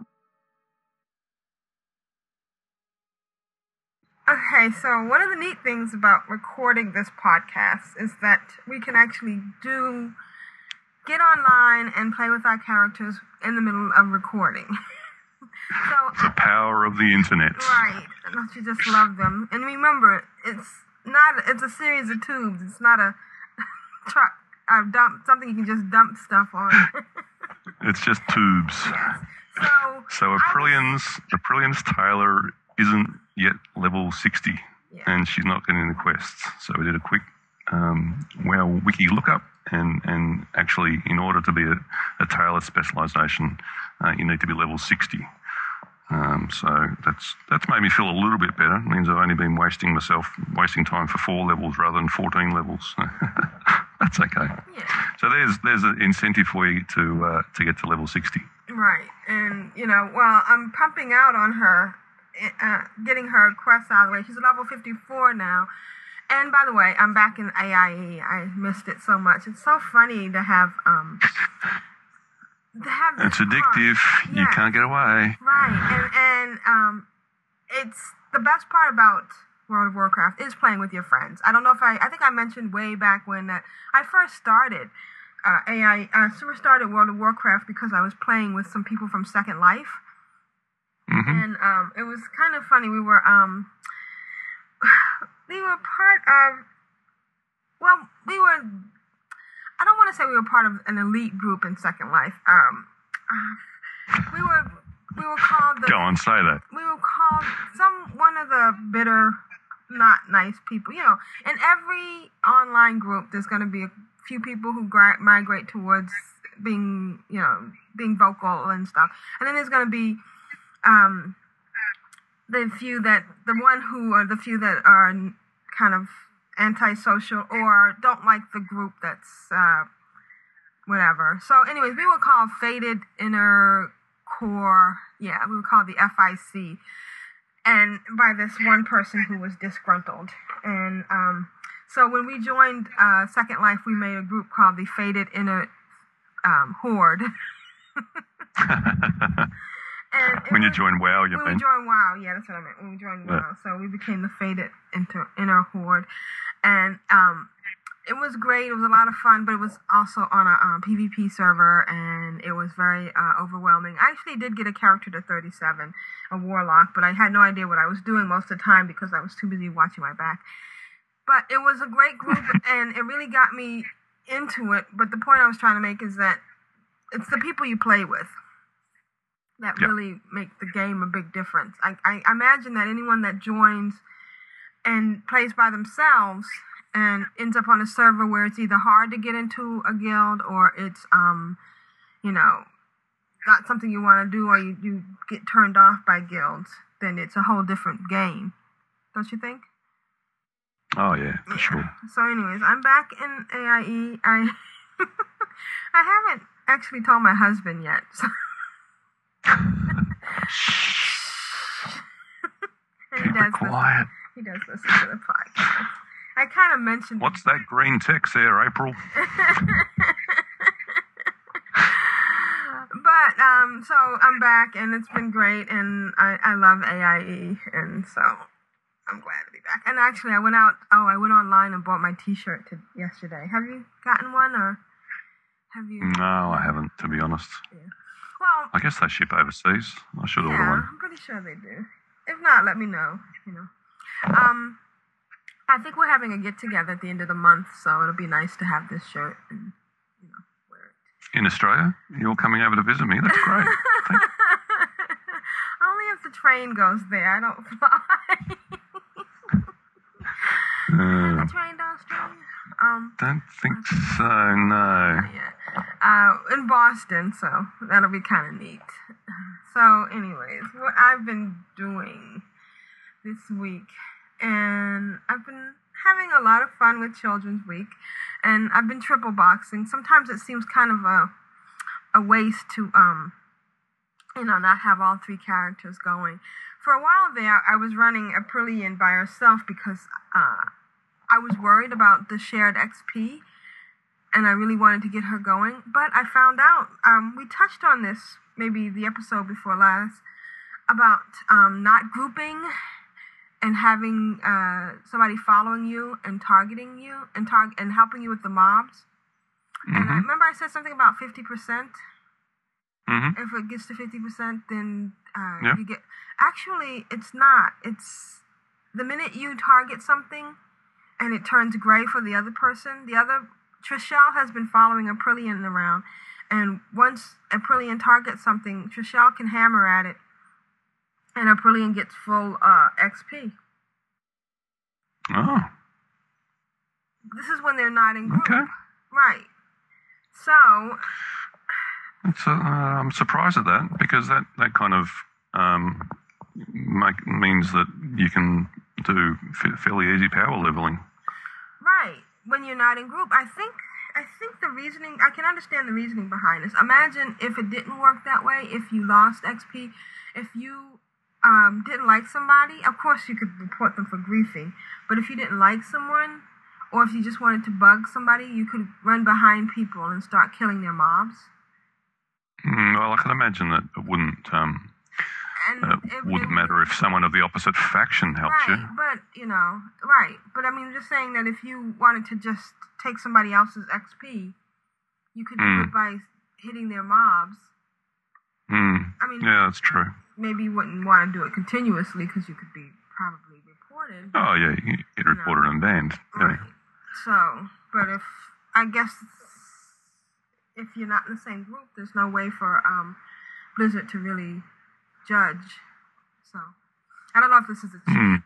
Speaker 5: Okay, so one of the neat things about recording this podcast is that we can actually do get online and play with our characters in the middle of recording. So,
Speaker 6: The power of the internet.
Speaker 5: right, don't you just love them? And remember, it's not, it's a series of tubes. It's not a truck, a dump, something you can just dump stuff on.
Speaker 6: It's just tubes.
Speaker 5: So,
Speaker 6: So
Speaker 5: I was-
Speaker 6: Aprillian's Aprillian's Taylor isn't yet level sixty,
Speaker 5: Yeah.
Speaker 6: and she's not getting the quests. So we did a quick um, WoW wiki lookup, and, and actually, in order to be a, a Taylor specialisation, uh, you need to be level sixty. Um, so that's that's made me feel a little bit better. It means I've only been wasting myself, wasting time for four levels rather than fourteen levels. That's okay.
Speaker 5: Yeah.
Speaker 6: So there's there's an incentive for you to uh, to get to level sixty.
Speaker 5: Right, and you know, well, I'm pumping out on her, uh, getting her quest out of the way. She's level fifty-four now, And by the way, I'm back in A I E. I missed it so much. It's so funny to have um to have this
Speaker 6: It's addictive.
Speaker 5: part.
Speaker 6: You
Speaker 5: Yeah.
Speaker 6: can't get away.
Speaker 5: Right, and and um, it's the best part about World of Warcraft is playing with your friends. I don't know if I, I think I mentioned way back when that I first started uh, A I, I first started World of Warcraft because I was playing with some people from Second Life,
Speaker 6: hmm
Speaker 5: and um, it was kind of funny. We were um, we were part of, well, we were. I don't want to say we were part of an elite group in Second Life. Um, uh, we were we were called the
Speaker 6: Go on, say that.
Speaker 5: we were called some one of the bitter, not nice people. You know, in every online group, there's going to be a few people who gra- migrate towards being, you know, being vocal and stuff, and then there's going to be um, the few that the one who are the few that are kind of antisocial or don't like the group that's uh, whatever. So, anyways, we were called Faded Inner Core. Yeah, we were called the F I C, and by this one person who was disgruntled. And um, so when we joined uh, Second Life, we made a group called the Faded Inner um, Horde. And it
Speaker 6: When you
Speaker 5: was-
Speaker 6: join WoW, you
Speaker 5: when
Speaker 6: mean?
Speaker 5: we joined WoW, yeah, that's what I meant. When we joined
Speaker 6: Yeah.
Speaker 5: WoW, so we became the Faded Inter- Inner Horde, and um, it was great. It was a lot of fun, but it was also on a um, PvP server, and it was very uh, overwhelming. I actually did get a character to thirty-seven, a warlock, but I had no idea what I was doing most of the time because I was too busy watching my back. But it was a great group, and it really got me into it. But the point I was trying to make is that it's the people you play with that
Speaker 6: Yep.
Speaker 5: really make the game a big difference. I, I imagine that anyone that joins and plays by themselves and ends up on a server where it's either hard to get into a guild or it's, um, you know, not something you want to do, or you, you get turned off by guilds, then it's a whole different game. Don't you think?
Speaker 6: Oh, yeah, for sure.
Speaker 5: So anyways, I'm back in A I E. I, I haven't actually told my husband yet, so... and he
Speaker 6: Keep
Speaker 5: does
Speaker 6: it quiet.
Speaker 5: Listen, he does listen to the podcast. I kind of mentioned.
Speaker 6: What's that green text there, April?
Speaker 5: But um, so I'm back, and it's been great, and I, I love A I E, and so I'm glad to be back. And actually, I went out. Oh, I went online and bought my T-shirt to, yesterday. Have you gotten one, or have you?
Speaker 6: No, I haven't, to be honest.
Speaker 5: Yeah. Well,
Speaker 6: I guess they ship overseas. I should order
Speaker 5: yeah,
Speaker 6: one.
Speaker 5: I'm pretty sure they do. If not, let me know. You know, um, I think we're having a get together at the end of the month, so it'll be nice to have this shirt and you know wear it.
Speaker 6: In Australia? You're coming over to visit me? That's great. Thank you.
Speaker 5: Only if the train goes there. I don't fly.
Speaker 6: Uh,
Speaker 5: a train to Australia. Um,
Speaker 6: don't think so, no.
Speaker 5: yeah. Uh, in Boston, so that'll be kind of neat. So, anyways, what I've been doing this week, and I've been having a lot of fun with Children's Week, and I've been triple boxing. Sometimes it seems kind of a a waste to um, you know, not have all three characters going. For a while there, I was running Aprillian by herself because uh, I was worried about the shared X P, and I really wanted to get her going. But I found out, um, we touched on this maybe the episode before last, about um, not grouping and having uh, somebody following you and targeting you and tar- and helping you with the mobs. And I
Speaker 6: Mm-hmm.
Speaker 5: remember I said something about fifty percent.
Speaker 6: Mm-hmm.
Speaker 5: If it gets to fifty percent, then uh,
Speaker 6: Yeah.
Speaker 5: you get... Actually, it's not. It's the minute you target something and it turns gray for the other person, the other... Trishelle has been following Aprillian around, and once Aprillian targets something, Trishelle can hammer at it, and Aprillian gets full uh, X P.
Speaker 6: Oh,
Speaker 5: This is when they're not in group.
Speaker 6: okay.
Speaker 5: Right. So...
Speaker 6: It's, uh, I'm surprised at that, because that, that kind of um, make, means that you can do fa- fairly easy power leveling.
Speaker 5: Right. When you're not in group. I think I think the reasoning, I can understand the reasoning behind this. Imagine if it didn't work that way, if you lost X P, if you um, didn't like somebody, of course you could report them for griefing. But if you didn't like someone, or if you just wanted to bug somebody, you could run behind people and start killing their mobs.
Speaker 6: Mm, well, I can imagine that it wouldn't um,
Speaker 5: And
Speaker 6: uh,
Speaker 5: it,
Speaker 6: wouldn't
Speaker 5: it,
Speaker 6: matter if someone of the opposite faction helped
Speaker 5: right,
Speaker 6: you.
Speaker 5: But, you know, right. But I mean, just saying that if you wanted to just take somebody else's X P, you could
Speaker 6: Mm.
Speaker 5: do it by hitting their mobs.
Speaker 6: Mm.
Speaker 5: I mean,
Speaker 6: Yeah, that's true.
Speaker 5: maybe you wouldn't want to do it continuously because you could be probably reported.
Speaker 6: Oh, yeah, you get reported and banned. Yeah.
Speaker 5: Right. So, but if, I guess, if you're not in the same group, there's no way for um, Blizzard to really judge. So, I don't know if this is a cheat.
Speaker 6: Mm.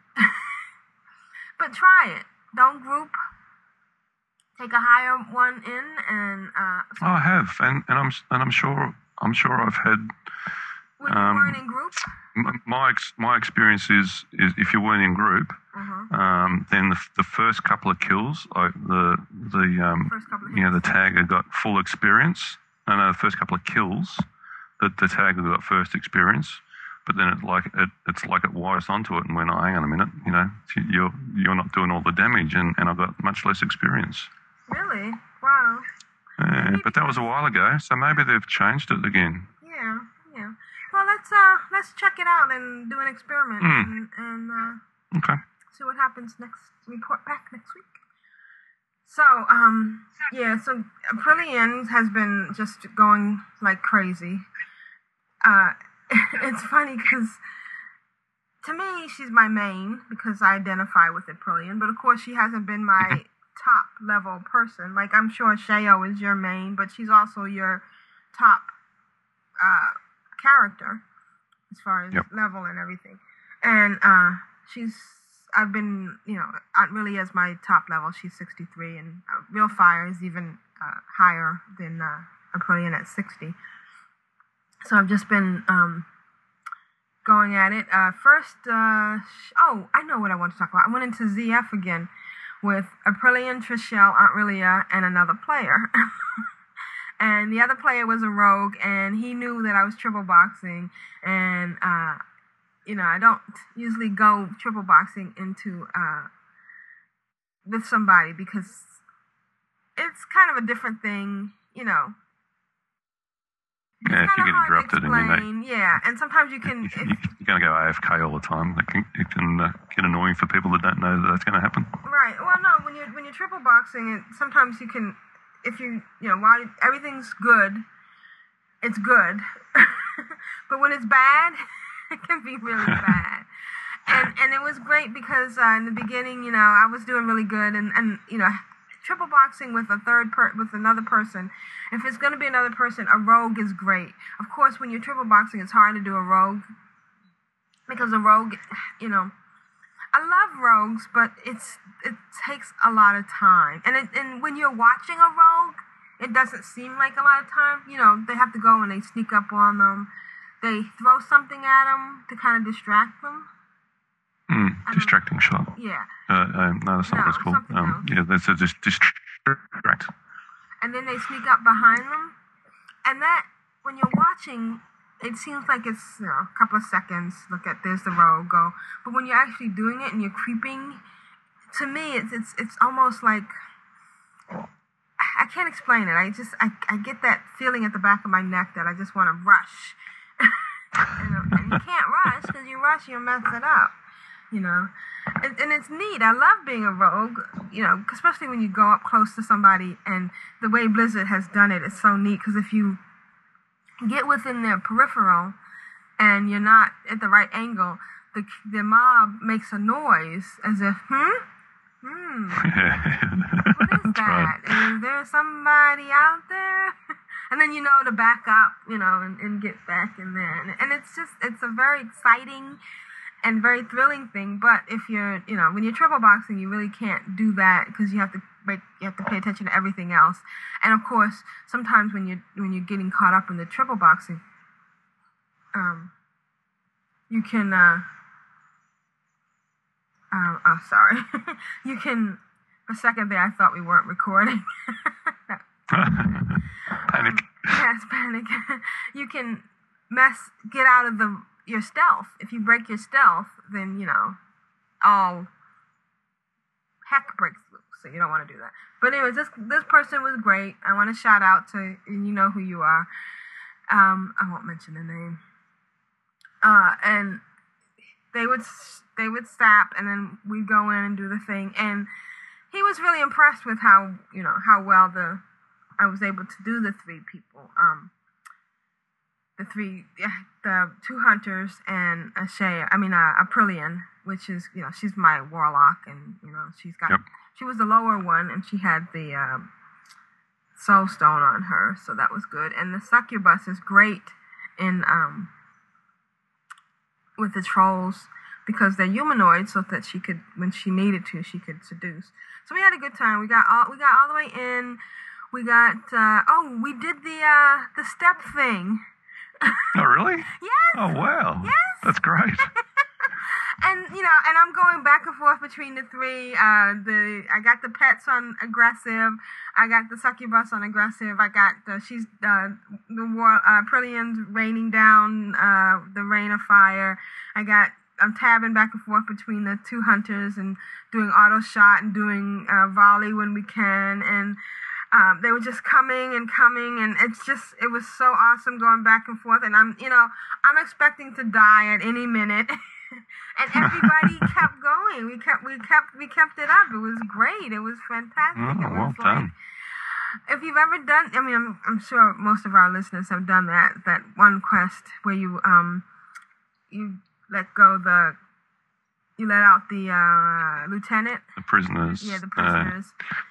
Speaker 5: But try it. Don't group. Take a higher one in and... Uh, so
Speaker 6: Oh, I have, and, and I'm and I'm sure I'm sure I've had
Speaker 5: when you
Speaker 6: um,
Speaker 5: weren't in group?
Speaker 6: m- my ex, my experience is is if you weren't in group,
Speaker 5: Uh-huh.
Speaker 6: um, then the, the first couple of kills, like the the um,
Speaker 5: First couple of
Speaker 6: you know the
Speaker 5: hits.
Speaker 6: tagger got full experience. No, no, the first couple of kills, the the tagger got first experience. But then it like it, it's like it wires onto it and went, oh, hang on a minute, you know, you're you're not doing all the damage, and, and I got much less experience.
Speaker 5: Really? Wow.
Speaker 6: Uh, but that was a while ago, so maybe they've changed it again.
Speaker 5: Yeah, yeah. Well, let's uh let's check it out and do an experiment
Speaker 6: Mm.
Speaker 5: and, and uh,
Speaker 6: Okay.
Speaker 5: see what happens next. Report back next week. So, um, yeah. So Brilliant has been just going like crazy. Uh, it's funny because to me she's my main because I identify with it, Brilliant. But of course, she hasn't been my top level person. Like I'm sure Shayo is your main, but she's also your top uh, character as far as
Speaker 6: Yep.
Speaker 5: level and everything. And uh, she's I've been you know not really as my top level. She's sixty-three, and uh, Real Fire is even uh, higher than uh, Brilliant at sixty. So I've just been um, going at it. Uh, first, uh, sh- oh, I know what I want to talk about. I went into Z F again with Aprillian, Trishelle, Aunt Relia, and another player. And the other player was a rogue, and he knew that I was triple boxing. And, uh, you know, I don't usually go triple boxing into uh, with somebody because it's kind of a different thing, you know.
Speaker 6: Yeah, if you get interrupted and you know
Speaker 5: explain. Yeah, and sometimes you can.
Speaker 6: if
Speaker 5: If,
Speaker 6: you're going to go A F K all the time, it can, it can uh, get annoying for people that don't know that that's going to happen.
Speaker 5: right. Well, no. When you're when you're triple boxing, it, sometimes you can, if you you know while everything's good, it's good. But when it's bad, it can be really bad. And and it was great because uh, in the beginning, you know, I was doing really good, and, and you know, triple boxing with a third per with another person. If it's going to be another person, a rogue is great. Of course, when you're triple boxing, it's hard to do a rogue because a rogue, you know, I love rogues, but it's it takes a lot of time. And it, and when you're watching a rogue, it doesn't seem like a lot of time. You know, they have to go and they sneak up on them. They throw something at them to kind of distract them.
Speaker 6: Mm, distracting shot.
Speaker 5: Yeah.
Speaker 6: Uh, um, no, that's not
Speaker 5: No,
Speaker 6: what it's called.
Speaker 5: something
Speaker 6: Um, yeah, that's a dis- distract.
Speaker 5: And then they sneak up behind them. And that, when you're watching, it seems like it's, you know, a couple of seconds. Look at, there's the rogue, go. But when you're actually doing it and you're creeping, to me, it's it's it's almost like, I can't explain it. I just, I, I get that feeling at the back of my neck that I just want to rush. and, and you can't rush, because you rush, you'll mess it up. You know, and, and it's neat. I love being a rogue, you know, especially when you go up close to somebody, and the way Blizzard has done it is so neat, because if you get within their peripheral and you're not at the right angle, the the mob makes a noise as if, hmm? Hmm. What is
Speaker 6: That's
Speaker 5: that?
Speaker 6: right.
Speaker 5: Is there somebody out there? And then you know to back up, you know, and, and get back in there. And, and it's just, it's a very exciting and very thrilling thing. But if you're, you know, when you're triple boxing, you really can't do that because you have to make, you have to pay attention to everything else. And of course, sometimes when you're when you're getting caught up in the triple boxing, um, you can, uh, uh oh, sorry, you can. For a second there, I thought we weren't recording.
Speaker 6: Panic.
Speaker 5: Um, yes, panic. You can mess, get out of the, your stealth. If you break your stealth, then, you know, all heck breaks loose. So you don't want to do that. But anyways, this this person was great. I want to shout out to, and you know who you are. Um, I won't mention the name. Uh, and they would they would stop, and then we'd go in and do the thing. And he was really impressed with how, you know, how well the I was able to do the three people. Um, the three, the two hunters and a Shay, I mean, uh, Aprillian, which is, you know, she's my warlock, and, you know, she's got,
Speaker 6: yep.
Speaker 5: she was the lower one, and she had the um, soul stone on her, so that was good. And the succubus is great in, um, with the trolls, because they're humanoid, so that she could, when she needed to, she could seduce. So we had a good time. We got all, we got all the way in. We got, uh, oh, we did the, uh, the step thing.
Speaker 6: Oh, really?
Speaker 5: Yes.
Speaker 6: Oh, wow.
Speaker 5: Yes.
Speaker 6: That's great.
Speaker 5: And, you know, and I'm going back and forth between the three. Uh, the I got the pets on aggressive. I got the succubus on aggressive. I got, uh, she's, uh, the war, uh, Prillian's raining down, uh, the rain of fire. I got, I'm tabbing back and forth between the two hunters and doing auto shot and doing, uh, volley when we can. And, Um, they were just coming and coming, and it's just, it was so awesome going back and forth. And I'm, you know, I'm expecting to die at any minute. And everybody kept going. We kept, we kept, we kept it up. It was great. It was fantastic.
Speaker 6: Oh,
Speaker 5: it was
Speaker 6: well
Speaker 5: like,
Speaker 6: done.
Speaker 5: if you've ever done, I mean, I'm, I'm sure most of our listeners have done that, that one quest where you, um, you let go the, you let out the, uh, lieutenant.
Speaker 6: The prisoners.
Speaker 5: Yeah, the
Speaker 6: Uh,
Speaker 5: prisoners.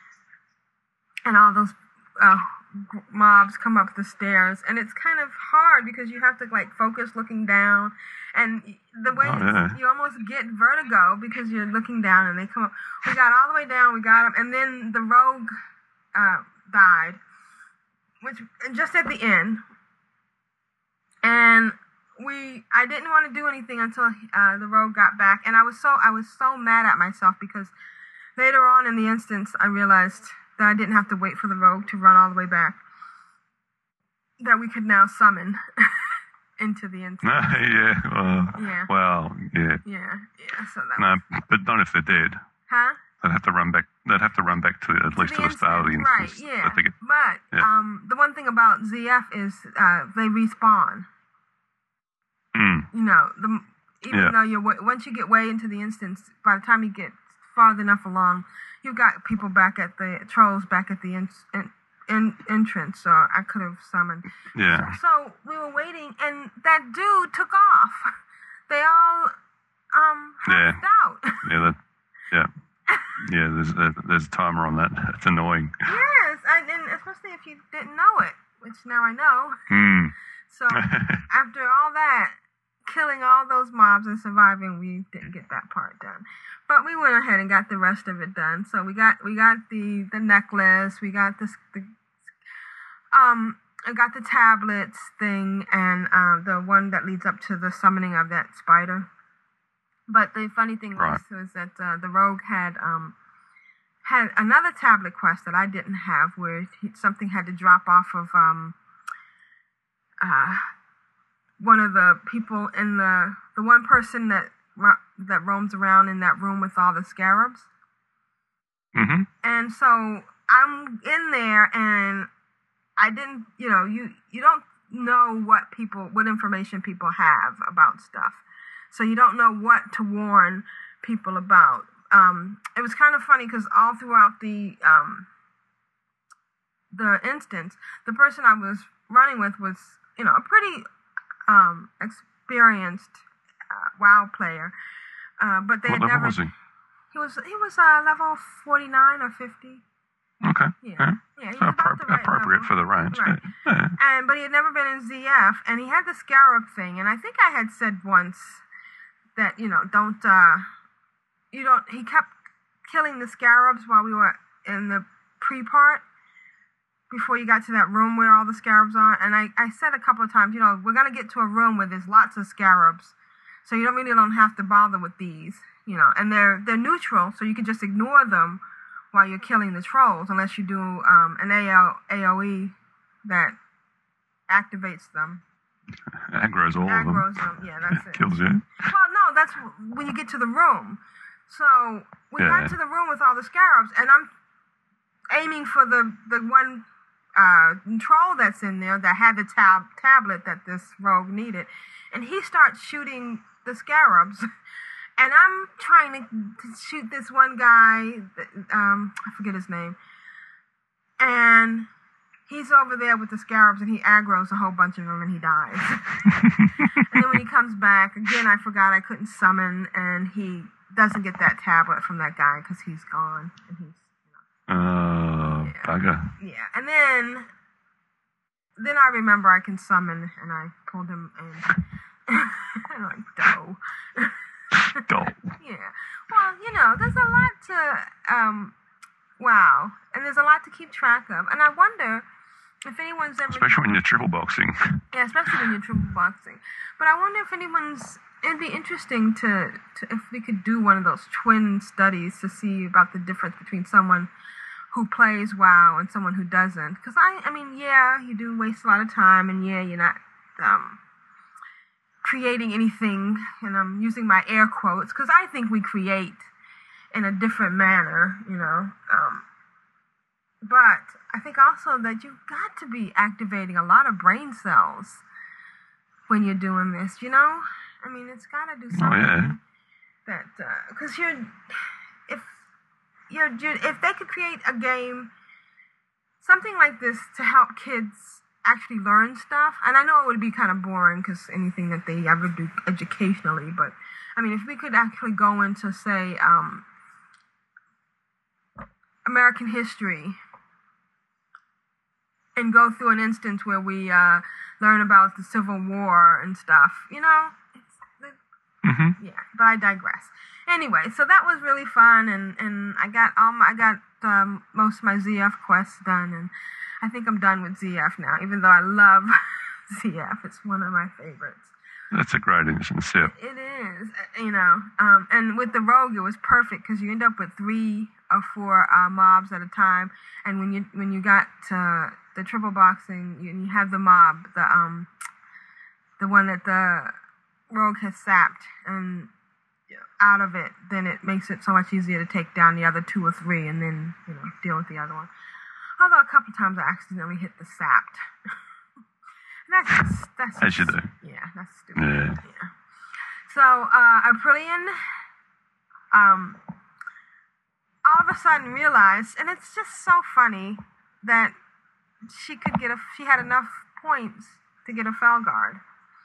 Speaker 5: And all those uh, mobs come up the stairs, and it's kind of hard because you have to like focus looking down, and the way
Speaker 6: Oh, yeah.
Speaker 5: you almost get vertigo because you're looking down, and they come up. We got all the way down, we got them, and then the rogue uh, died, which just at the end, and we I didn't want to do anything until uh, the rogue got back, and I was so I was so mad at myself because later on in the instance I realized that I didn't have to wait for the rogue to run all the way back. That we could now summon into the instance.
Speaker 6: yeah. Well,
Speaker 5: Yeah.
Speaker 6: Well, yeah.
Speaker 5: Yeah, yeah. So that
Speaker 6: No,
Speaker 5: was,
Speaker 6: but not if they're dead.
Speaker 5: huh?
Speaker 6: They'd have to run back. They'd have to run back to at least to the start of the
Speaker 5: Right,
Speaker 6: instance.
Speaker 5: yeah.
Speaker 6: I think it,
Speaker 5: But
Speaker 6: yeah.
Speaker 5: um, the one thing about Z F is uh, they respawn.
Speaker 6: mm,
Speaker 5: You know, the even
Speaker 6: Yeah.
Speaker 5: though you're wa- once you get way into the instance, by the time you get far enough along, you've got people back at the trolls back at the in, in, in, entrance, so I could have summoned.
Speaker 6: yeah.
Speaker 5: So we were waiting, and that dude took off. They all um
Speaker 6: Yeah.
Speaker 5: hopped out.
Speaker 6: Yeah. That, yeah. Yeah. There's a, there's a timer on that. It's annoying.
Speaker 5: Yes, and, and especially if you didn't know it, which now I know.
Speaker 6: Mm.
Speaker 5: So after all that, killing all those mobs and surviving, we didn't get that part done. But we went ahead and got the rest of it done. So we got we got the, the necklace, we got this the um I got the tablets thing, and uh, the one that leads up to the summoning of that spider. But the funny thing was
Speaker 6: Right.
Speaker 5: was that uh, the rogue had um had another tablet quest that I didn't have, where he, something had to drop off of um uh one of the people in the the one person that ro- that roams around in that room with all the scarabs.
Speaker 6: Mm-hmm.
Speaker 5: And so I'm in there, and I didn't, you know, you you don't know what people, what information people have about stuff, so you don't know what to warn people about. Um, it was kind of funny because all throughout the um, the instance, the person I was running with was, you know, a pretty um, experienced uh, WoW player, uh, but they
Speaker 6: What
Speaker 5: had
Speaker 6: level
Speaker 5: never.
Speaker 6: was he?
Speaker 5: He was he was uh, level forty-nine or fifty.
Speaker 6: Okay.
Speaker 5: Yeah,
Speaker 6: Yeah.
Speaker 5: yeah, he
Speaker 6: So
Speaker 5: was about
Speaker 6: appro-
Speaker 5: the right
Speaker 6: appropriate
Speaker 5: level.
Speaker 6: for the range.
Speaker 5: Right.
Speaker 6: Yeah.
Speaker 5: And but he had never been in Z F, and he had the scarab thing, and I think I had said once that, you know, don't uh, you don't. He kept killing the scarabs while we were in the pre-part before you got to that room where all the scarabs are, and I I said a couple of times, you know, we're gonna get to a room where there's lots of scarabs, so you don't really don't have to bother with these, you know, and they're they're neutral, so you can just ignore them while you're killing the trolls, unless you do um, an A O, A O E that activates them.
Speaker 6: Aggro's all of them.
Speaker 5: Aggro's them. Yeah, that's it.
Speaker 6: Kills you.
Speaker 5: Well, no, that's when you get to the room. So we
Speaker 6: Yeah.
Speaker 5: got to the room with all the scarabs, and I'm aiming for the the one uh, troll that's in there that had the tab tablet that this rogue needed, and he starts shooting the scarabs, and I'm trying to, to shoot this one guy. Um, I forget his name, and he's over there with the scarabs, and he aggroes a whole bunch of them, and he dies. And then when he comes back, again, I forgot I couldn't summon, and he doesn't get that tablet from that guy because he's gone, and he's.
Speaker 6: Oh,
Speaker 5: Yeah.
Speaker 6: bugger.
Speaker 5: Yeah, and then then I remember I can summon, and I pulled him in. I'm like, dough.
Speaker 6: Doll.
Speaker 5: Yeah. Well, you know, there's a lot to, um, wow, and there's a lot to keep track of, and I wonder if anyone's ever,
Speaker 6: Especially when you're triple boxing.
Speaker 5: yeah, especially when you're triple boxing. But I wonder if anyone's. It'd be interesting to, to if we could do one of those twin studies to see about the difference between someone who plays WoW and someone who doesn't. Because I, I mean, yeah, you do waste a lot of time, and yeah, you're not um, creating anything. And I'm using my air quotes because I think we create in a different manner, you know. Um, but I think also that you've got to be activating a lot of brain cells when you're doing this, you know. I mean, it's got to do something.
Speaker 6: Oh, yeah.
Speaker 5: That because uh, you're if you're, you're if they could create a game, something like this to help kids actually learn stuff, and I know it would be kind of boring because anything that they ever do educationally, but I mean, if we could actually go into say um, American history and go through an instance where we uh, learn about the Civil War and stuff, you know.
Speaker 6: Mm-hmm.
Speaker 5: Yeah, but I digress. Anyway, so that was really fun, and, and I got all my, I got um, most of my Z F quests done, and I think I'm done with Z F now. Even though I love Z F, it's one of my favorites.
Speaker 6: That's a great instance, yeah.
Speaker 5: It is, you know, um, and with the rogue, it was perfect because you end up with three or four uh, mobs at a time, and when you when you got to the triple boxing, you, you have the mob, the um, the one that the rogue has sapped, and out of it, then it makes it so much easier to take down the other two or three, and then you know deal with the other one. Although a couple times I accidentally hit the sapped. That's just, that's
Speaker 6: As
Speaker 5: just,
Speaker 6: you do.
Speaker 5: Yeah, that's stupid.
Speaker 6: Yeah.
Speaker 5: Yeah. So, uh, Aprillian, um, all of a sudden realized, and it's just so funny that she could get a, she had enough points to get a Felguard.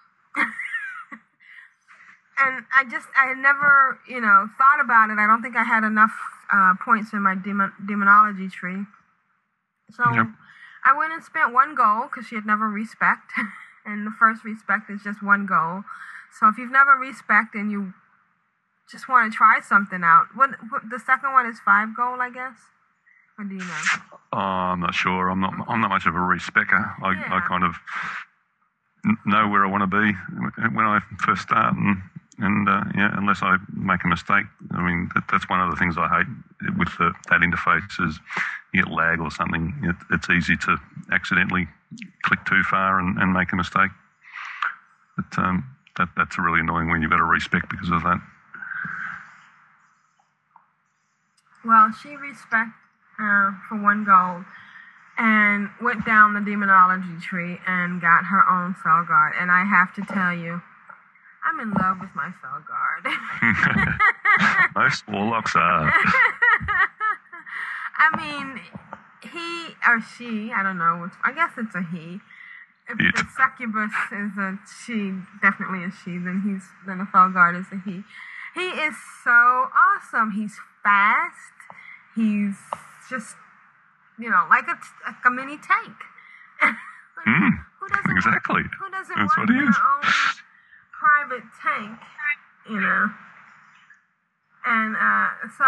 Speaker 5: And I just, I had never, you know, thought about it. I don't think I had enough uh, points in my demon, demonology tree. So
Speaker 6: Yep.
Speaker 5: I went and spent one gold because she had never respect. And the first respect is just one gold. So if you've never respect and you just want to try something out, what, what the second one is five gold, I guess? Or do you know?
Speaker 6: Oh, I'm not sure. I'm not. I'm not much of a respecker. I,
Speaker 5: Yeah.
Speaker 6: I kind of n- know where I want to be when I first start, and and uh, yeah, unless I make a mistake. I mean, that, that's one of the things I hate with the, that interface is you get lag or something. It, it's easy to accidentally click too far and, and make a mistake. But um, that that's really annoying when you've got to respec because of that.
Speaker 5: Well, she respect uh, for one gold and went down the demonology tree and got her own Felguard. And I have to tell you, I'm in love with my Felguard.
Speaker 6: Most warlocks are.
Speaker 5: I mean, he or she, I don't know, I guess it's a he. If
Speaker 6: It.
Speaker 5: the succubus is a she, definitely a she, then he's then the Felguard is a he. He is so awesome. He's fast. He's just, you know, like a, like a mini tank.
Speaker 6: Mm,
Speaker 5: Who doesn't
Speaker 6: exactly.
Speaker 5: Want, who doesn't
Speaker 6: That's
Speaker 5: want
Speaker 6: what he
Speaker 5: their
Speaker 6: is.
Speaker 5: own private tank, you know? And uh, so,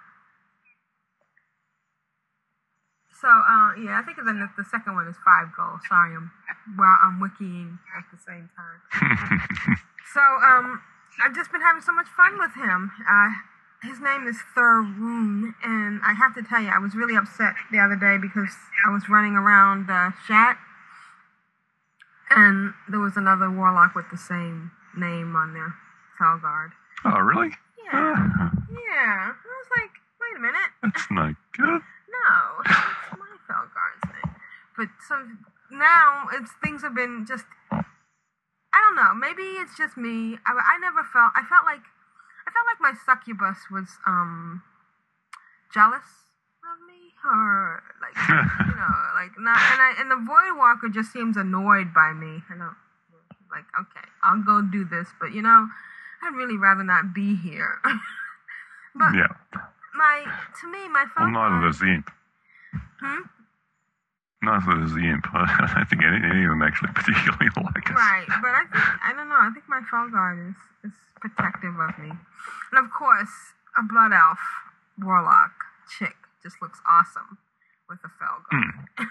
Speaker 5: so uh, yeah, I think the the second one is five gold. Sorry, I'm while I'm wikiing at the same time. So um, I've just been having so much fun with him. Uh, his name is Thurwoon, and I have to tell you, I was really upset the other day because I was running around uh, Shat, And there was another warlock with the same name on their Felguard.
Speaker 6: Oh, really?
Speaker 5: Yeah.
Speaker 6: Uh,
Speaker 5: Yeah. I was like, wait a minute.
Speaker 6: that's no good.
Speaker 5: No, it's my Felguard's name. But so now it's things have been just. I don't know. Maybe it's just me. I, I never felt. I felt like. I felt like my succubus was um jealous of me, or like you know, like not. And I and the Void Walker just seems annoyed by me. I don't like. Okay, I'll go do this, but you know, I'd really rather not be here. But
Speaker 6: Yeah.
Speaker 5: my to me, my
Speaker 6: Well,
Speaker 5: phone.
Speaker 6: neither does the imp.
Speaker 5: Hmm?
Speaker 6: Neither does the imp. I don't think any, any of them actually particularly like us.
Speaker 5: Right, but I think I don't know. I think my Felguard is is protective of me, and of course, a blood elf warlock chick just looks awesome with a Felguard.
Speaker 6: Hmm.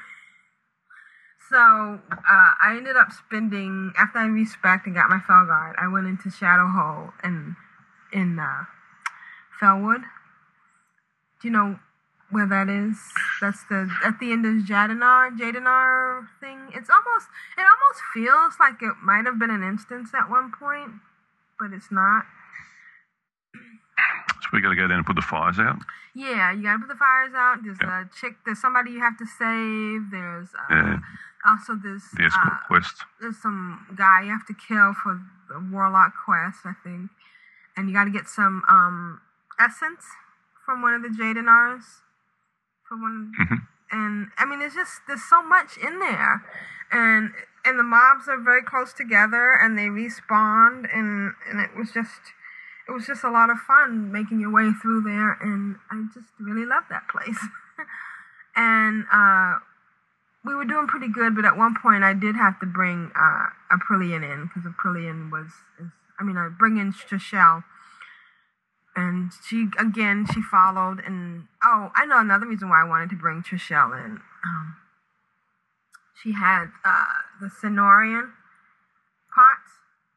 Speaker 5: So uh, I ended up spending after I respec and got my Felguard. I went into Shadowhold and in uh, Felwood. Do you know where that is? That's the at the end of Jadinar, Jadinar thing. It's almost it almost feels like it might have been an instance at one point, but it's not.
Speaker 6: So we got to go down and put the fires out.
Speaker 5: Yeah, you gotta put the fires out. There's yeah. a chick. There's somebody you have to save. There's uh,
Speaker 6: yeah.
Speaker 5: also this.
Speaker 6: The escort
Speaker 5: uh,
Speaker 6: quest.
Speaker 5: There's some guy you have to kill for the warlock quest, I think, and you got to get some um, essence from one of the Jadenars. For one,
Speaker 6: Mm-hmm.
Speaker 5: and I mean, there's just there's so much in there, and and the mobs are very close together, and they respawn, and and it was just. It was just a lot of fun making your way through there, and I just really loved that place. And uh, we were doing pretty good, but at one point I did have to bring uh, Aprillian in, because Aprillian was, is, I mean, I bring in Trishelle. And she, again, she followed, and, oh, I know another reason why I wanted to bring Trishelle in. Um, she had uh, the Cenorian pots.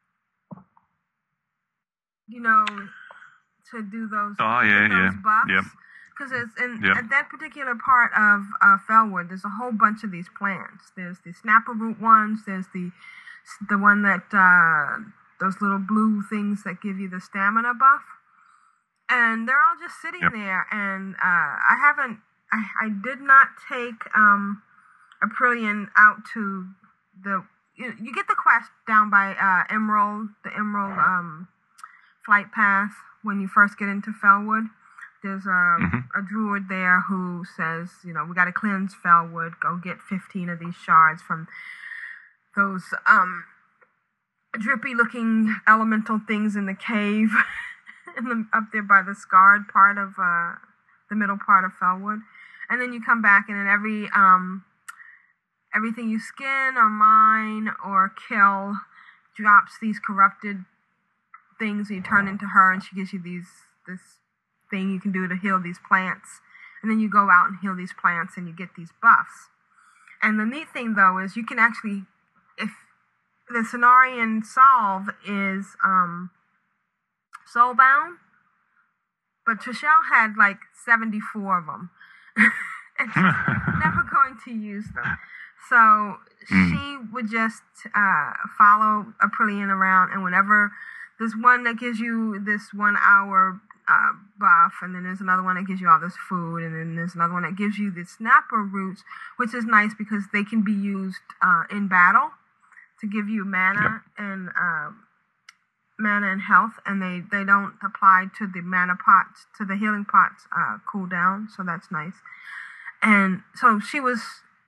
Speaker 5: You know, to do those,
Speaker 6: oh, yeah,
Speaker 5: those
Speaker 6: yeah.
Speaker 5: buffs.
Speaker 6: Yep.
Speaker 5: Because it's in
Speaker 6: Yep.
Speaker 5: at that particular part of uh, Felwood, there's a whole bunch of these plants. There's the snapper root ones. There's the the one that uh, those little blue things that give you the stamina buff, and they're all just sitting
Speaker 6: Yep.
Speaker 5: there. And uh, I haven't, I, I did not take um, Aprillian out to the. You, you get the quest down by uh, Emerald, the Emerald. Um, flight path when you first get into Felwood. There's a,
Speaker 6: mm-hmm.
Speaker 5: a druid there who says, you know, we got to cleanse Felwood. Go get fifteen of these shards from those um, drippy-looking elemental things in the cave in the, up there by the scarred part of uh, the middle part of Felwood. And then you come back, and then every um, everything you skin or mine or kill drops these corrupted things, and you turn into her, and she gives you these this thing you can do to heal these plants, and then you go out and heal these plants, and you get these buffs. And the neat thing though is you can actually, if the Cenarian solve is um, soulbound, but Trishelle had like seventy-four of them, and she's never going to use them. So mm. she would just uh, follow Aprillian around, and whenever. There's one that gives you this one hour uh, buff, and then there's another one that gives you all this food, and then there's another one that gives you the snapper roots, which is nice because they can be used uh, in battle to give you mana yep. and uh, mana and health, and they, they don't apply to the mana pots, to the healing pots uh, cooldown, so that's nice. And so she was,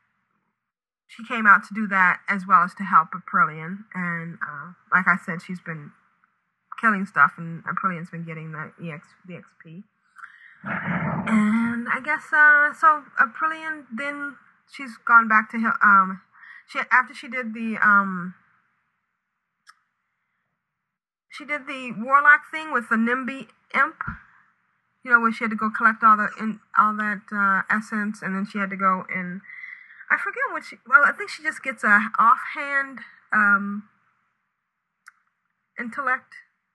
Speaker 5: she came out to do that as well as to help Aprillian, and uh, like I said, she's been killing stuff, and Aprillian's been getting the E X, the X P. And I guess, uh, so Aprillian, then she's gone back to, um, she, after she did the, um, she did the warlock thing with the Nimby imp, you know, where she had to go collect all the, in, all that, uh, essence, and then she had to go and, I forget what she, well, I think she just gets a offhand, um, intellect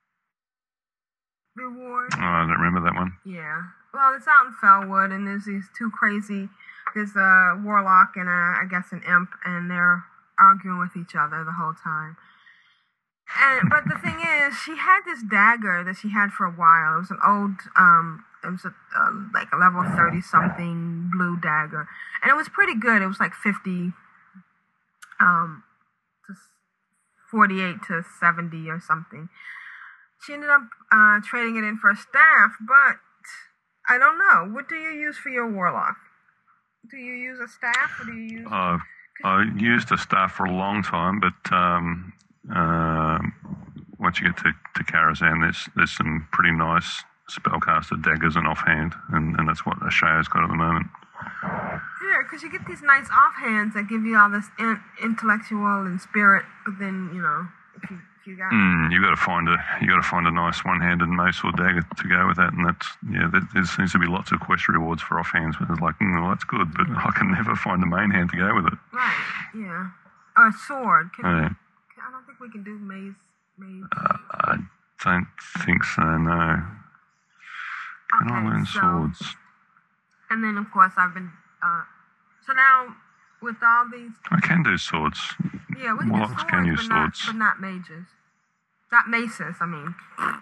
Speaker 5: reward.
Speaker 6: Oh, I don't remember that one.
Speaker 5: Yeah. Well, it's out in Felwood, and there's these two crazy, there's a warlock and a, I guess an imp, and they're arguing with each other the whole time. And but the thing is, she had this dagger that she had for a while. It was an old, um, it was a, uh, like a level thirty something blue dagger, and it was pretty good. It was like fifty, um, to forty-eight to seventy or something. She ended up uh, trading it in for a staff, but I don't know. What do you use for your warlock? Do you use a staff, or do you use?
Speaker 6: I've I used a staff for a long time, but um, uh, once you get to, to Karazhan, there's there's some pretty nice spellcaster daggers and offhand, and, and that's what Ashaya's got at the moment.
Speaker 5: Yeah, because you get these nice offhands that give you all this in, intellectual and spirit, but then you know if you if you got
Speaker 6: mm, you got to find a you got to find a nice one-handed mace or dagger to go with that, and that's yeah. There, there seems to be lots of quest rewards for offhands, but it's like, mm, well, that's good, but I can never find a main hand to go with it.
Speaker 5: Right. Yeah. Or a sword. Can
Speaker 6: yeah.
Speaker 5: we, I don't think we can do maze. maze.
Speaker 6: Uh, I don't think so. No. Can
Speaker 5: Okay,
Speaker 6: I learn
Speaker 5: so-
Speaker 6: swords?
Speaker 5: And then of course I've been. Uh, so now with all these.
Speaker 6: I can do swords.
Speaker 5: Yeah, we can do
Speaker 6: Warlocks
Speaker 5: swords,
Speaker 6: can use
Speaker 5: but not,
Speaker 6: swords.
Speaker 5: but not mages. Not maces, I mean.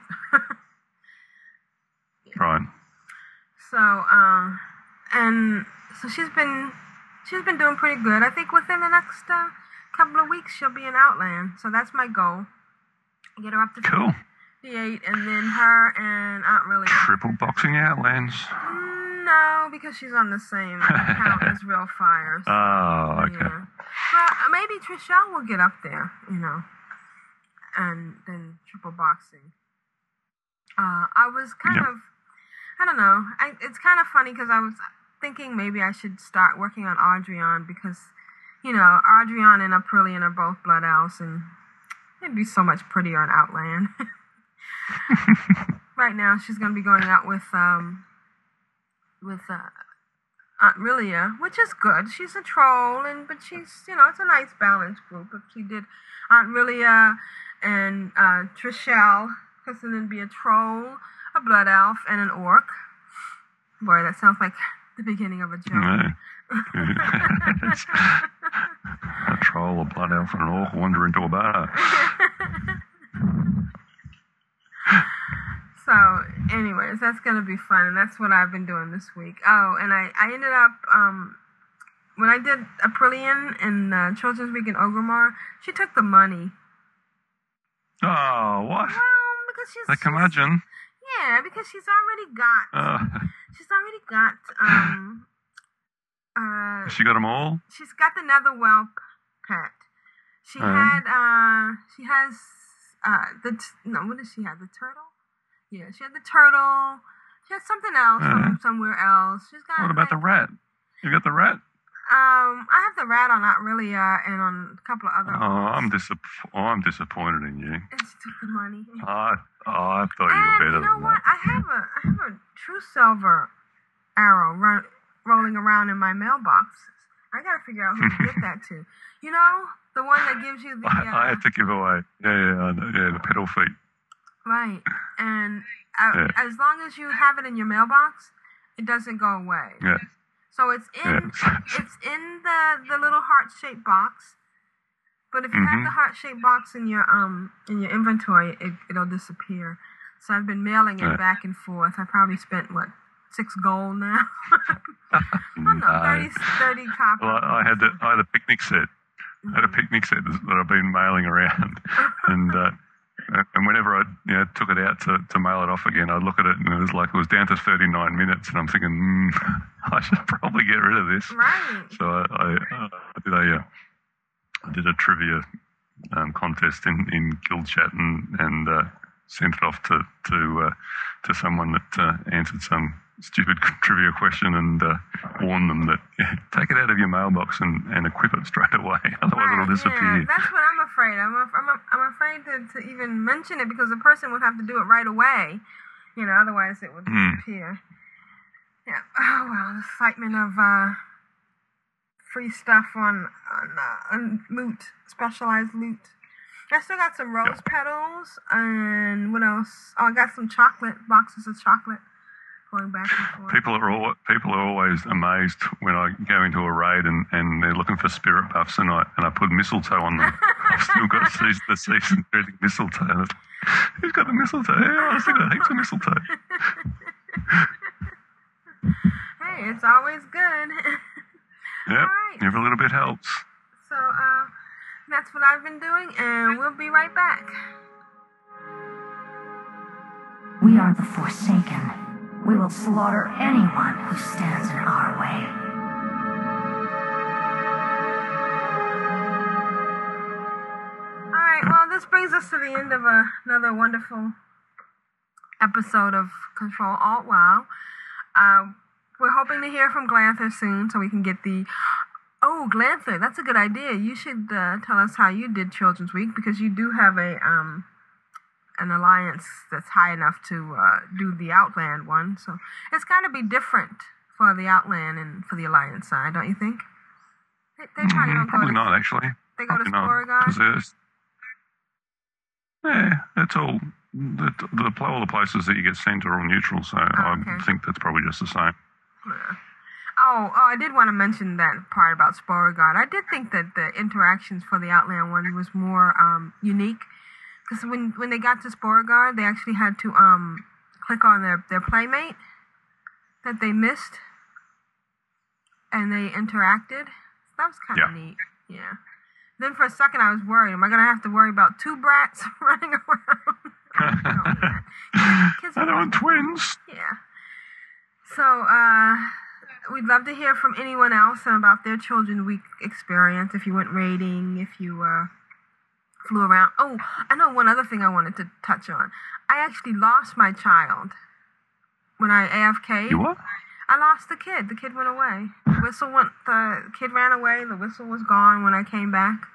Speaker 6: Right.
Speaker 5: So, um, and so she's been, she's been doing pretty good. I think within the next uh, couple of weeks she'll be in Outland. So that's my goal. Get her up to
Speaker 6: Cool.
Speaker 5: fifty-eight, and then her and Aunt Really.
Speaker 6: Triple boxing Outlands.
Speaker 5: No, because she's on the same account as Real Fire. So,
Speaker 6: Oh, okay.
Speaker 5: yeah. But uh, maybe Trishelle will get up there, you know, and then triple boxing. Uh, I was kind
Speaker 6: Yep.
Speaker 5: of, I don't know. I, it's kind of funny because I was thinking maybe I should start working on Audrion because, you know, Audrion and Aprillian are both blood elves, and it'd be so much prettier in Outland. Right now, she's going to be going out with um with uh, Aunt Rilia, which is good. She's a troll, and but she's, you know, it's a nice balanced group. If she did Aunt Rilia and uh, Trishelle, because then it'd be a troll, a blood elf, and an orc. Boy, that sounds like the beginning of a joke.
Speaker 6: No. A troll, a blood elf, and an orc wander into a bar.
Speaker 5: So, anyways, that's going to be fun, and that's what I've been doing this week. Oh, and I, I ended up, um, when I did Aprillian in uh, Children's Week in Orgrimmar, she took the money.
Speaker 6: Oh, what?
Speaker 5: Well, because she's...
Speaker 6: The curmudgeon?
Speaker 5: Yeah, because she's already got,
Speaker 6: Uh,
Speaker 5: she's already got, um, uh,
Speaker 6: she got them all?
Speaker 5: she's got the Netherwhelp pet. She
Speaker 6: Uh-huh.
Speaker 5: had, uh, she has, uh, the, t- no, what does she have? The turtle? Yeah, she had the turtle. She had something else
Speaker 6: Uh-huh.
Speaker 5: from somewhere else. She's got.
Speaker 6: What about the
Speaker 5: like,
Speaker 6: rat? You got the rat?
Speaker 5: Um, I have the rat on Aunt Rilia and on a couple of other.
Speaker 6: Oh, I'm disapp- oh, I'm disappointed in you.
Speaker 5: And she took the money.
Speaker 6: I, oh, I thought you
Speaker 5: And
Speaker 6: were better
Speaker 5: you know
Speaker 6: than
Speaker 5: what?
Speaker 6: that.
Speaker 5: I have a, I have a true silver arrow run, rolling around in my mailbox. I gotta figure out who to get that to. You know, the one that gives you the. Uh,
Speaker 6: I, I had to give away. Yeah, yeah, I know. Yeah, the pedal feet.
Speaker 5: Right, and uh,
Speaker 6: Yeah.
Speaker 5: as long as you have it in your mailbox, it doesn't go away.
Speaker 6: Yeah.
Speaker 5: So it's in
Speaker 6: Yeah.
Speaker 5: it's in the, the little heart shaped box. But if you have
Speaker 6: Mhm.
Speaker 5: the heart shaped box in your um in your inventory, it it'll disappear. So I've been mailing it
Speaker 6: Yeah.
Speaker 5: back and forth. I probably spent what six gold now. I don't know,
Speaker 6: No.
Speaker 5: thirty, thirty copper.
Speaker 6: Well, I, I had the, I had a picnic set. I had a picnic set that I've been mailing around, and uh, and whenever I you know, took it out to, to mail it off again, I'd look at it and it was like it was down to thirty-nine minutes, and I'm thinking, mm, I should probably get rid of this.
Speaker 5: Right.
Speaker 6: So I, I, uh, I did a uh, I did a trivia um, contest in, in Guild Chat and and uh, sent it off to to uh, to someone that uh, answered some stupid trivia question and uh, warned them that yeah, take it out of your mailbox and, and equip it straight away, otherwise
Speaker 5: Right,
Speaker 6: it'll disappear.
Speaker 5: yeah, that's what I'm afraid. I'm af- I'm, af- I'm afraid to, to even mention it because the person would have to do it right away. You know, otherwise it would
Speaker 6: Hmm.
Speaker 5: disappear. Yeah. Oh well, the excitement of uh, free stuff on on, uh, on loot, specialized loot. I still got some rose petals and what else? Oh, I got some chocolate boxes of chocolate going back and forth.
Speaker 6: People are all, people are always amazed when I go into a raid and, and they're looking for spirit buffs and I and I put mistletoe on them. I've still got season, the season threading mistletoe. Who's got the mistletoe? Yeah, I've still got heaps of mistletoe.
Speaker 5: Hey, it's always good.
Speaker 6: Yep,
Speaker 5: Right.
Speaker 6: every little bit helps.
Speaker 5: So uh, that's what I've been doing, and we'll be right back.
Speaker 1: We are the Forsaken. We will slaughter anyone who stands in our way.
Speaker 5: Alright, well, this brings us to the end of a, another wonderful episode of Control Alt WoW. Uh, we're hoping to hear from Glanther soon so we can get the... Oh, Glanther, that's a good idea. You should uh, tell us how you did Children's Week, because you do have a um, an alliance that's high enough to uh, do the Outland one. So it's got to be different for the Outland and for the Alliance side, don't you think? They, they probably
Speaker 6: Mm,
Speaker 5: don't
Speaker 6: probably
Speaker 5: go to,
Speaker 6: not, actually.
Speaker 5: They go to
Speaker 6: Probably not,
Speaker 5: Sporagon?
Speaker 6: 'cause there's- Yeah, it's all... The, the, all the places that you get sent are all neutral, so
Speaker 5: Oh, okay.
Speaker 6: I think that's probably just the same.
Speaker 5: Yeah. Oh, oh, I did want to mention that part about Sporagon. I did think that the interactions for the Outland one was more um, unique, because when when they got to Sporagon, they actually had to um, click on their, their playmate that they missed, and they interacted. That was kind of
Speaker 6: Yeah.
Speaker 5: neat. Yeah. Then for a second, I was worried. Am I going to have to worry about two brats running around? I don't need that. Kids
Speaker 6: I
Speaker 5: are
Speaker 6: don't want twins.
Speaker 5: Yeah. So, uh, we'd love to hear from anyone else about their Children's Week experience. If you went raiding, if you uh, flew around. Oh, I know one other thing I wanted to touch on. I actually lost my child when I A F K'd.
Speaker 6: You what?
Speaker 5: I lost the kid. The kid went away. The whistle went. The kid ran away. The whistle was gone when I came back.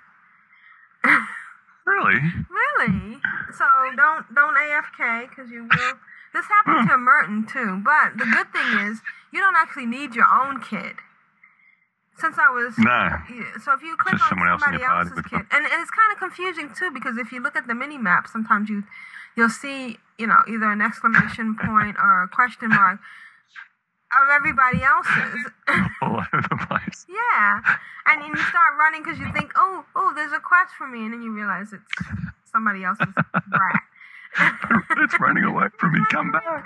Speaker 6: Really?
Speaker 5: Really? So don't don't A F K, because you will. This happened to Merton too. But the good thing is you don't actually need your own kid. Since I was
Speaker 6: No.
Speaker 5: yeah, so if you click
Speaker 6: Just
Speaker 5: on
Speaker 6: someone else in
Speaker 5: somebody
Speaker 6: your party
Speaker 5: else's
Speaker 6: with
Speaker 5: kid, and, and it's kind of confusing too, because if you look at the mini map, sometimes you you'll see you know either an exclamation point or a question mark of everybody else's.
Speaker 6: All over the place.
Speaker 5: Yeah, and then you start running because you think, oh, oh, there's a quest for me, and then you realize it's somebody else's brat.
Speaker 6: It's running away from me. Come back.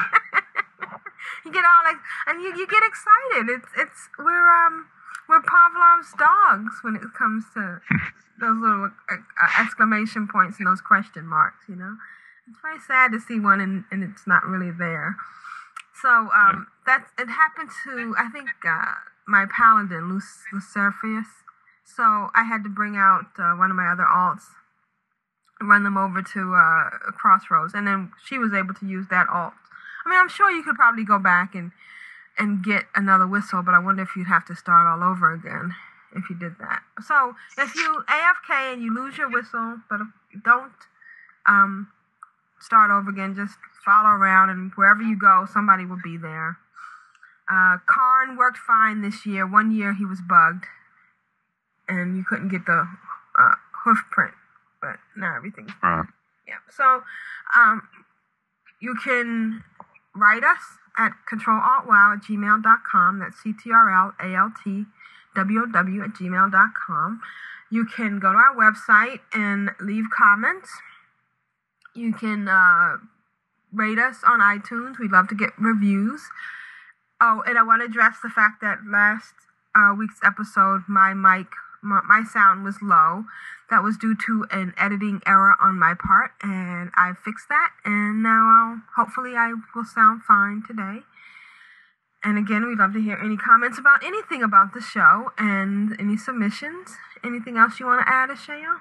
Speaker 5: You get all like, and you, you get excited. It's it's we're um we're Pavlov's dogs when it comes to those little uh, uh, exclamation points and those question marks. You know, it's very sad to see one and, and it's not really there. So um, that's it happened to I think uh, my paladin Luc- Lucerfius. So I had to bring out uh, one of my other alts, and run them over to uh, Crossroads, and then she was able to use that alt. I mean, I'm sure you could probably go back and and get another whistle, but I wonder if you'd have to start all over again if you did that. So if you A F K and you lose your whistle, but don't um, start over again, just follow around, and wherever you go, somebody will be there. Uh, Karn worked fine this year. One year he was bugged, and you couldn't get the uh, hoof print, but now everything's
Speaker 6: Right.
Speaker 5: yeah. So um, you can write us at control alt wow at gmail dot com. That's C T R L A L T W O W at gmail dot com. You can go to our website and leave comments. You can uh, rate us on iTunes. We'd love to get reviews. Oh, and I want to address the fact that last uh, week's episode, my mic, my, my sound was low. That was due to an editing error on my part, and I fixed that, and now I'll, hopefully I will sound fine today. And again, we'd love to hear any comments about anything about the show and any submissions. Anything else you want to add, Asheo?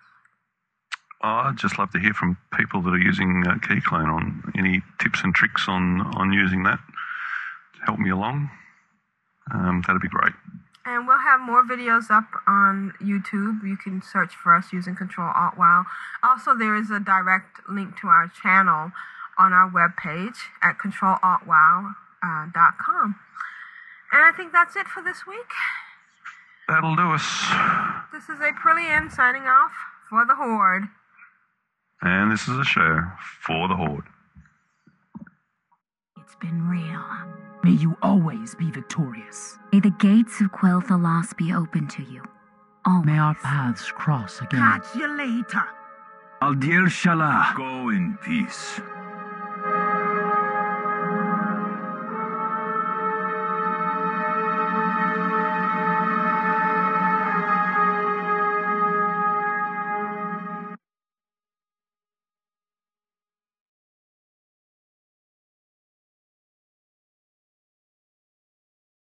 Speaker 6: Oh, I'd just love to hear from people that are using uh, KeyClone on any tips and tricks on, on using that to help me along. Um, that'd be great.
Speaker 5: And we'll have more videos up on YouTube. You can search for us using Control Alt WoW. Also, there is a direct link to our channel on our webpage at control alt wow dot com. And I think that's it for this week.
Speaker 6: That'll do us.
Speaker 5: This is Aprillian signing off for the Horde.
Speaker 6: And this is a show for the Horde.
Speaker 1: It's
Speaker 3: It's been real. May you always be victorious.
Speaker 1: May the gates of Quel'Thalas be open to you. Always.
Speaker 3: May our paths cross again.
Speaker 7: Catch you later.
Speaker 2: Aldir Shalah. Go in peace.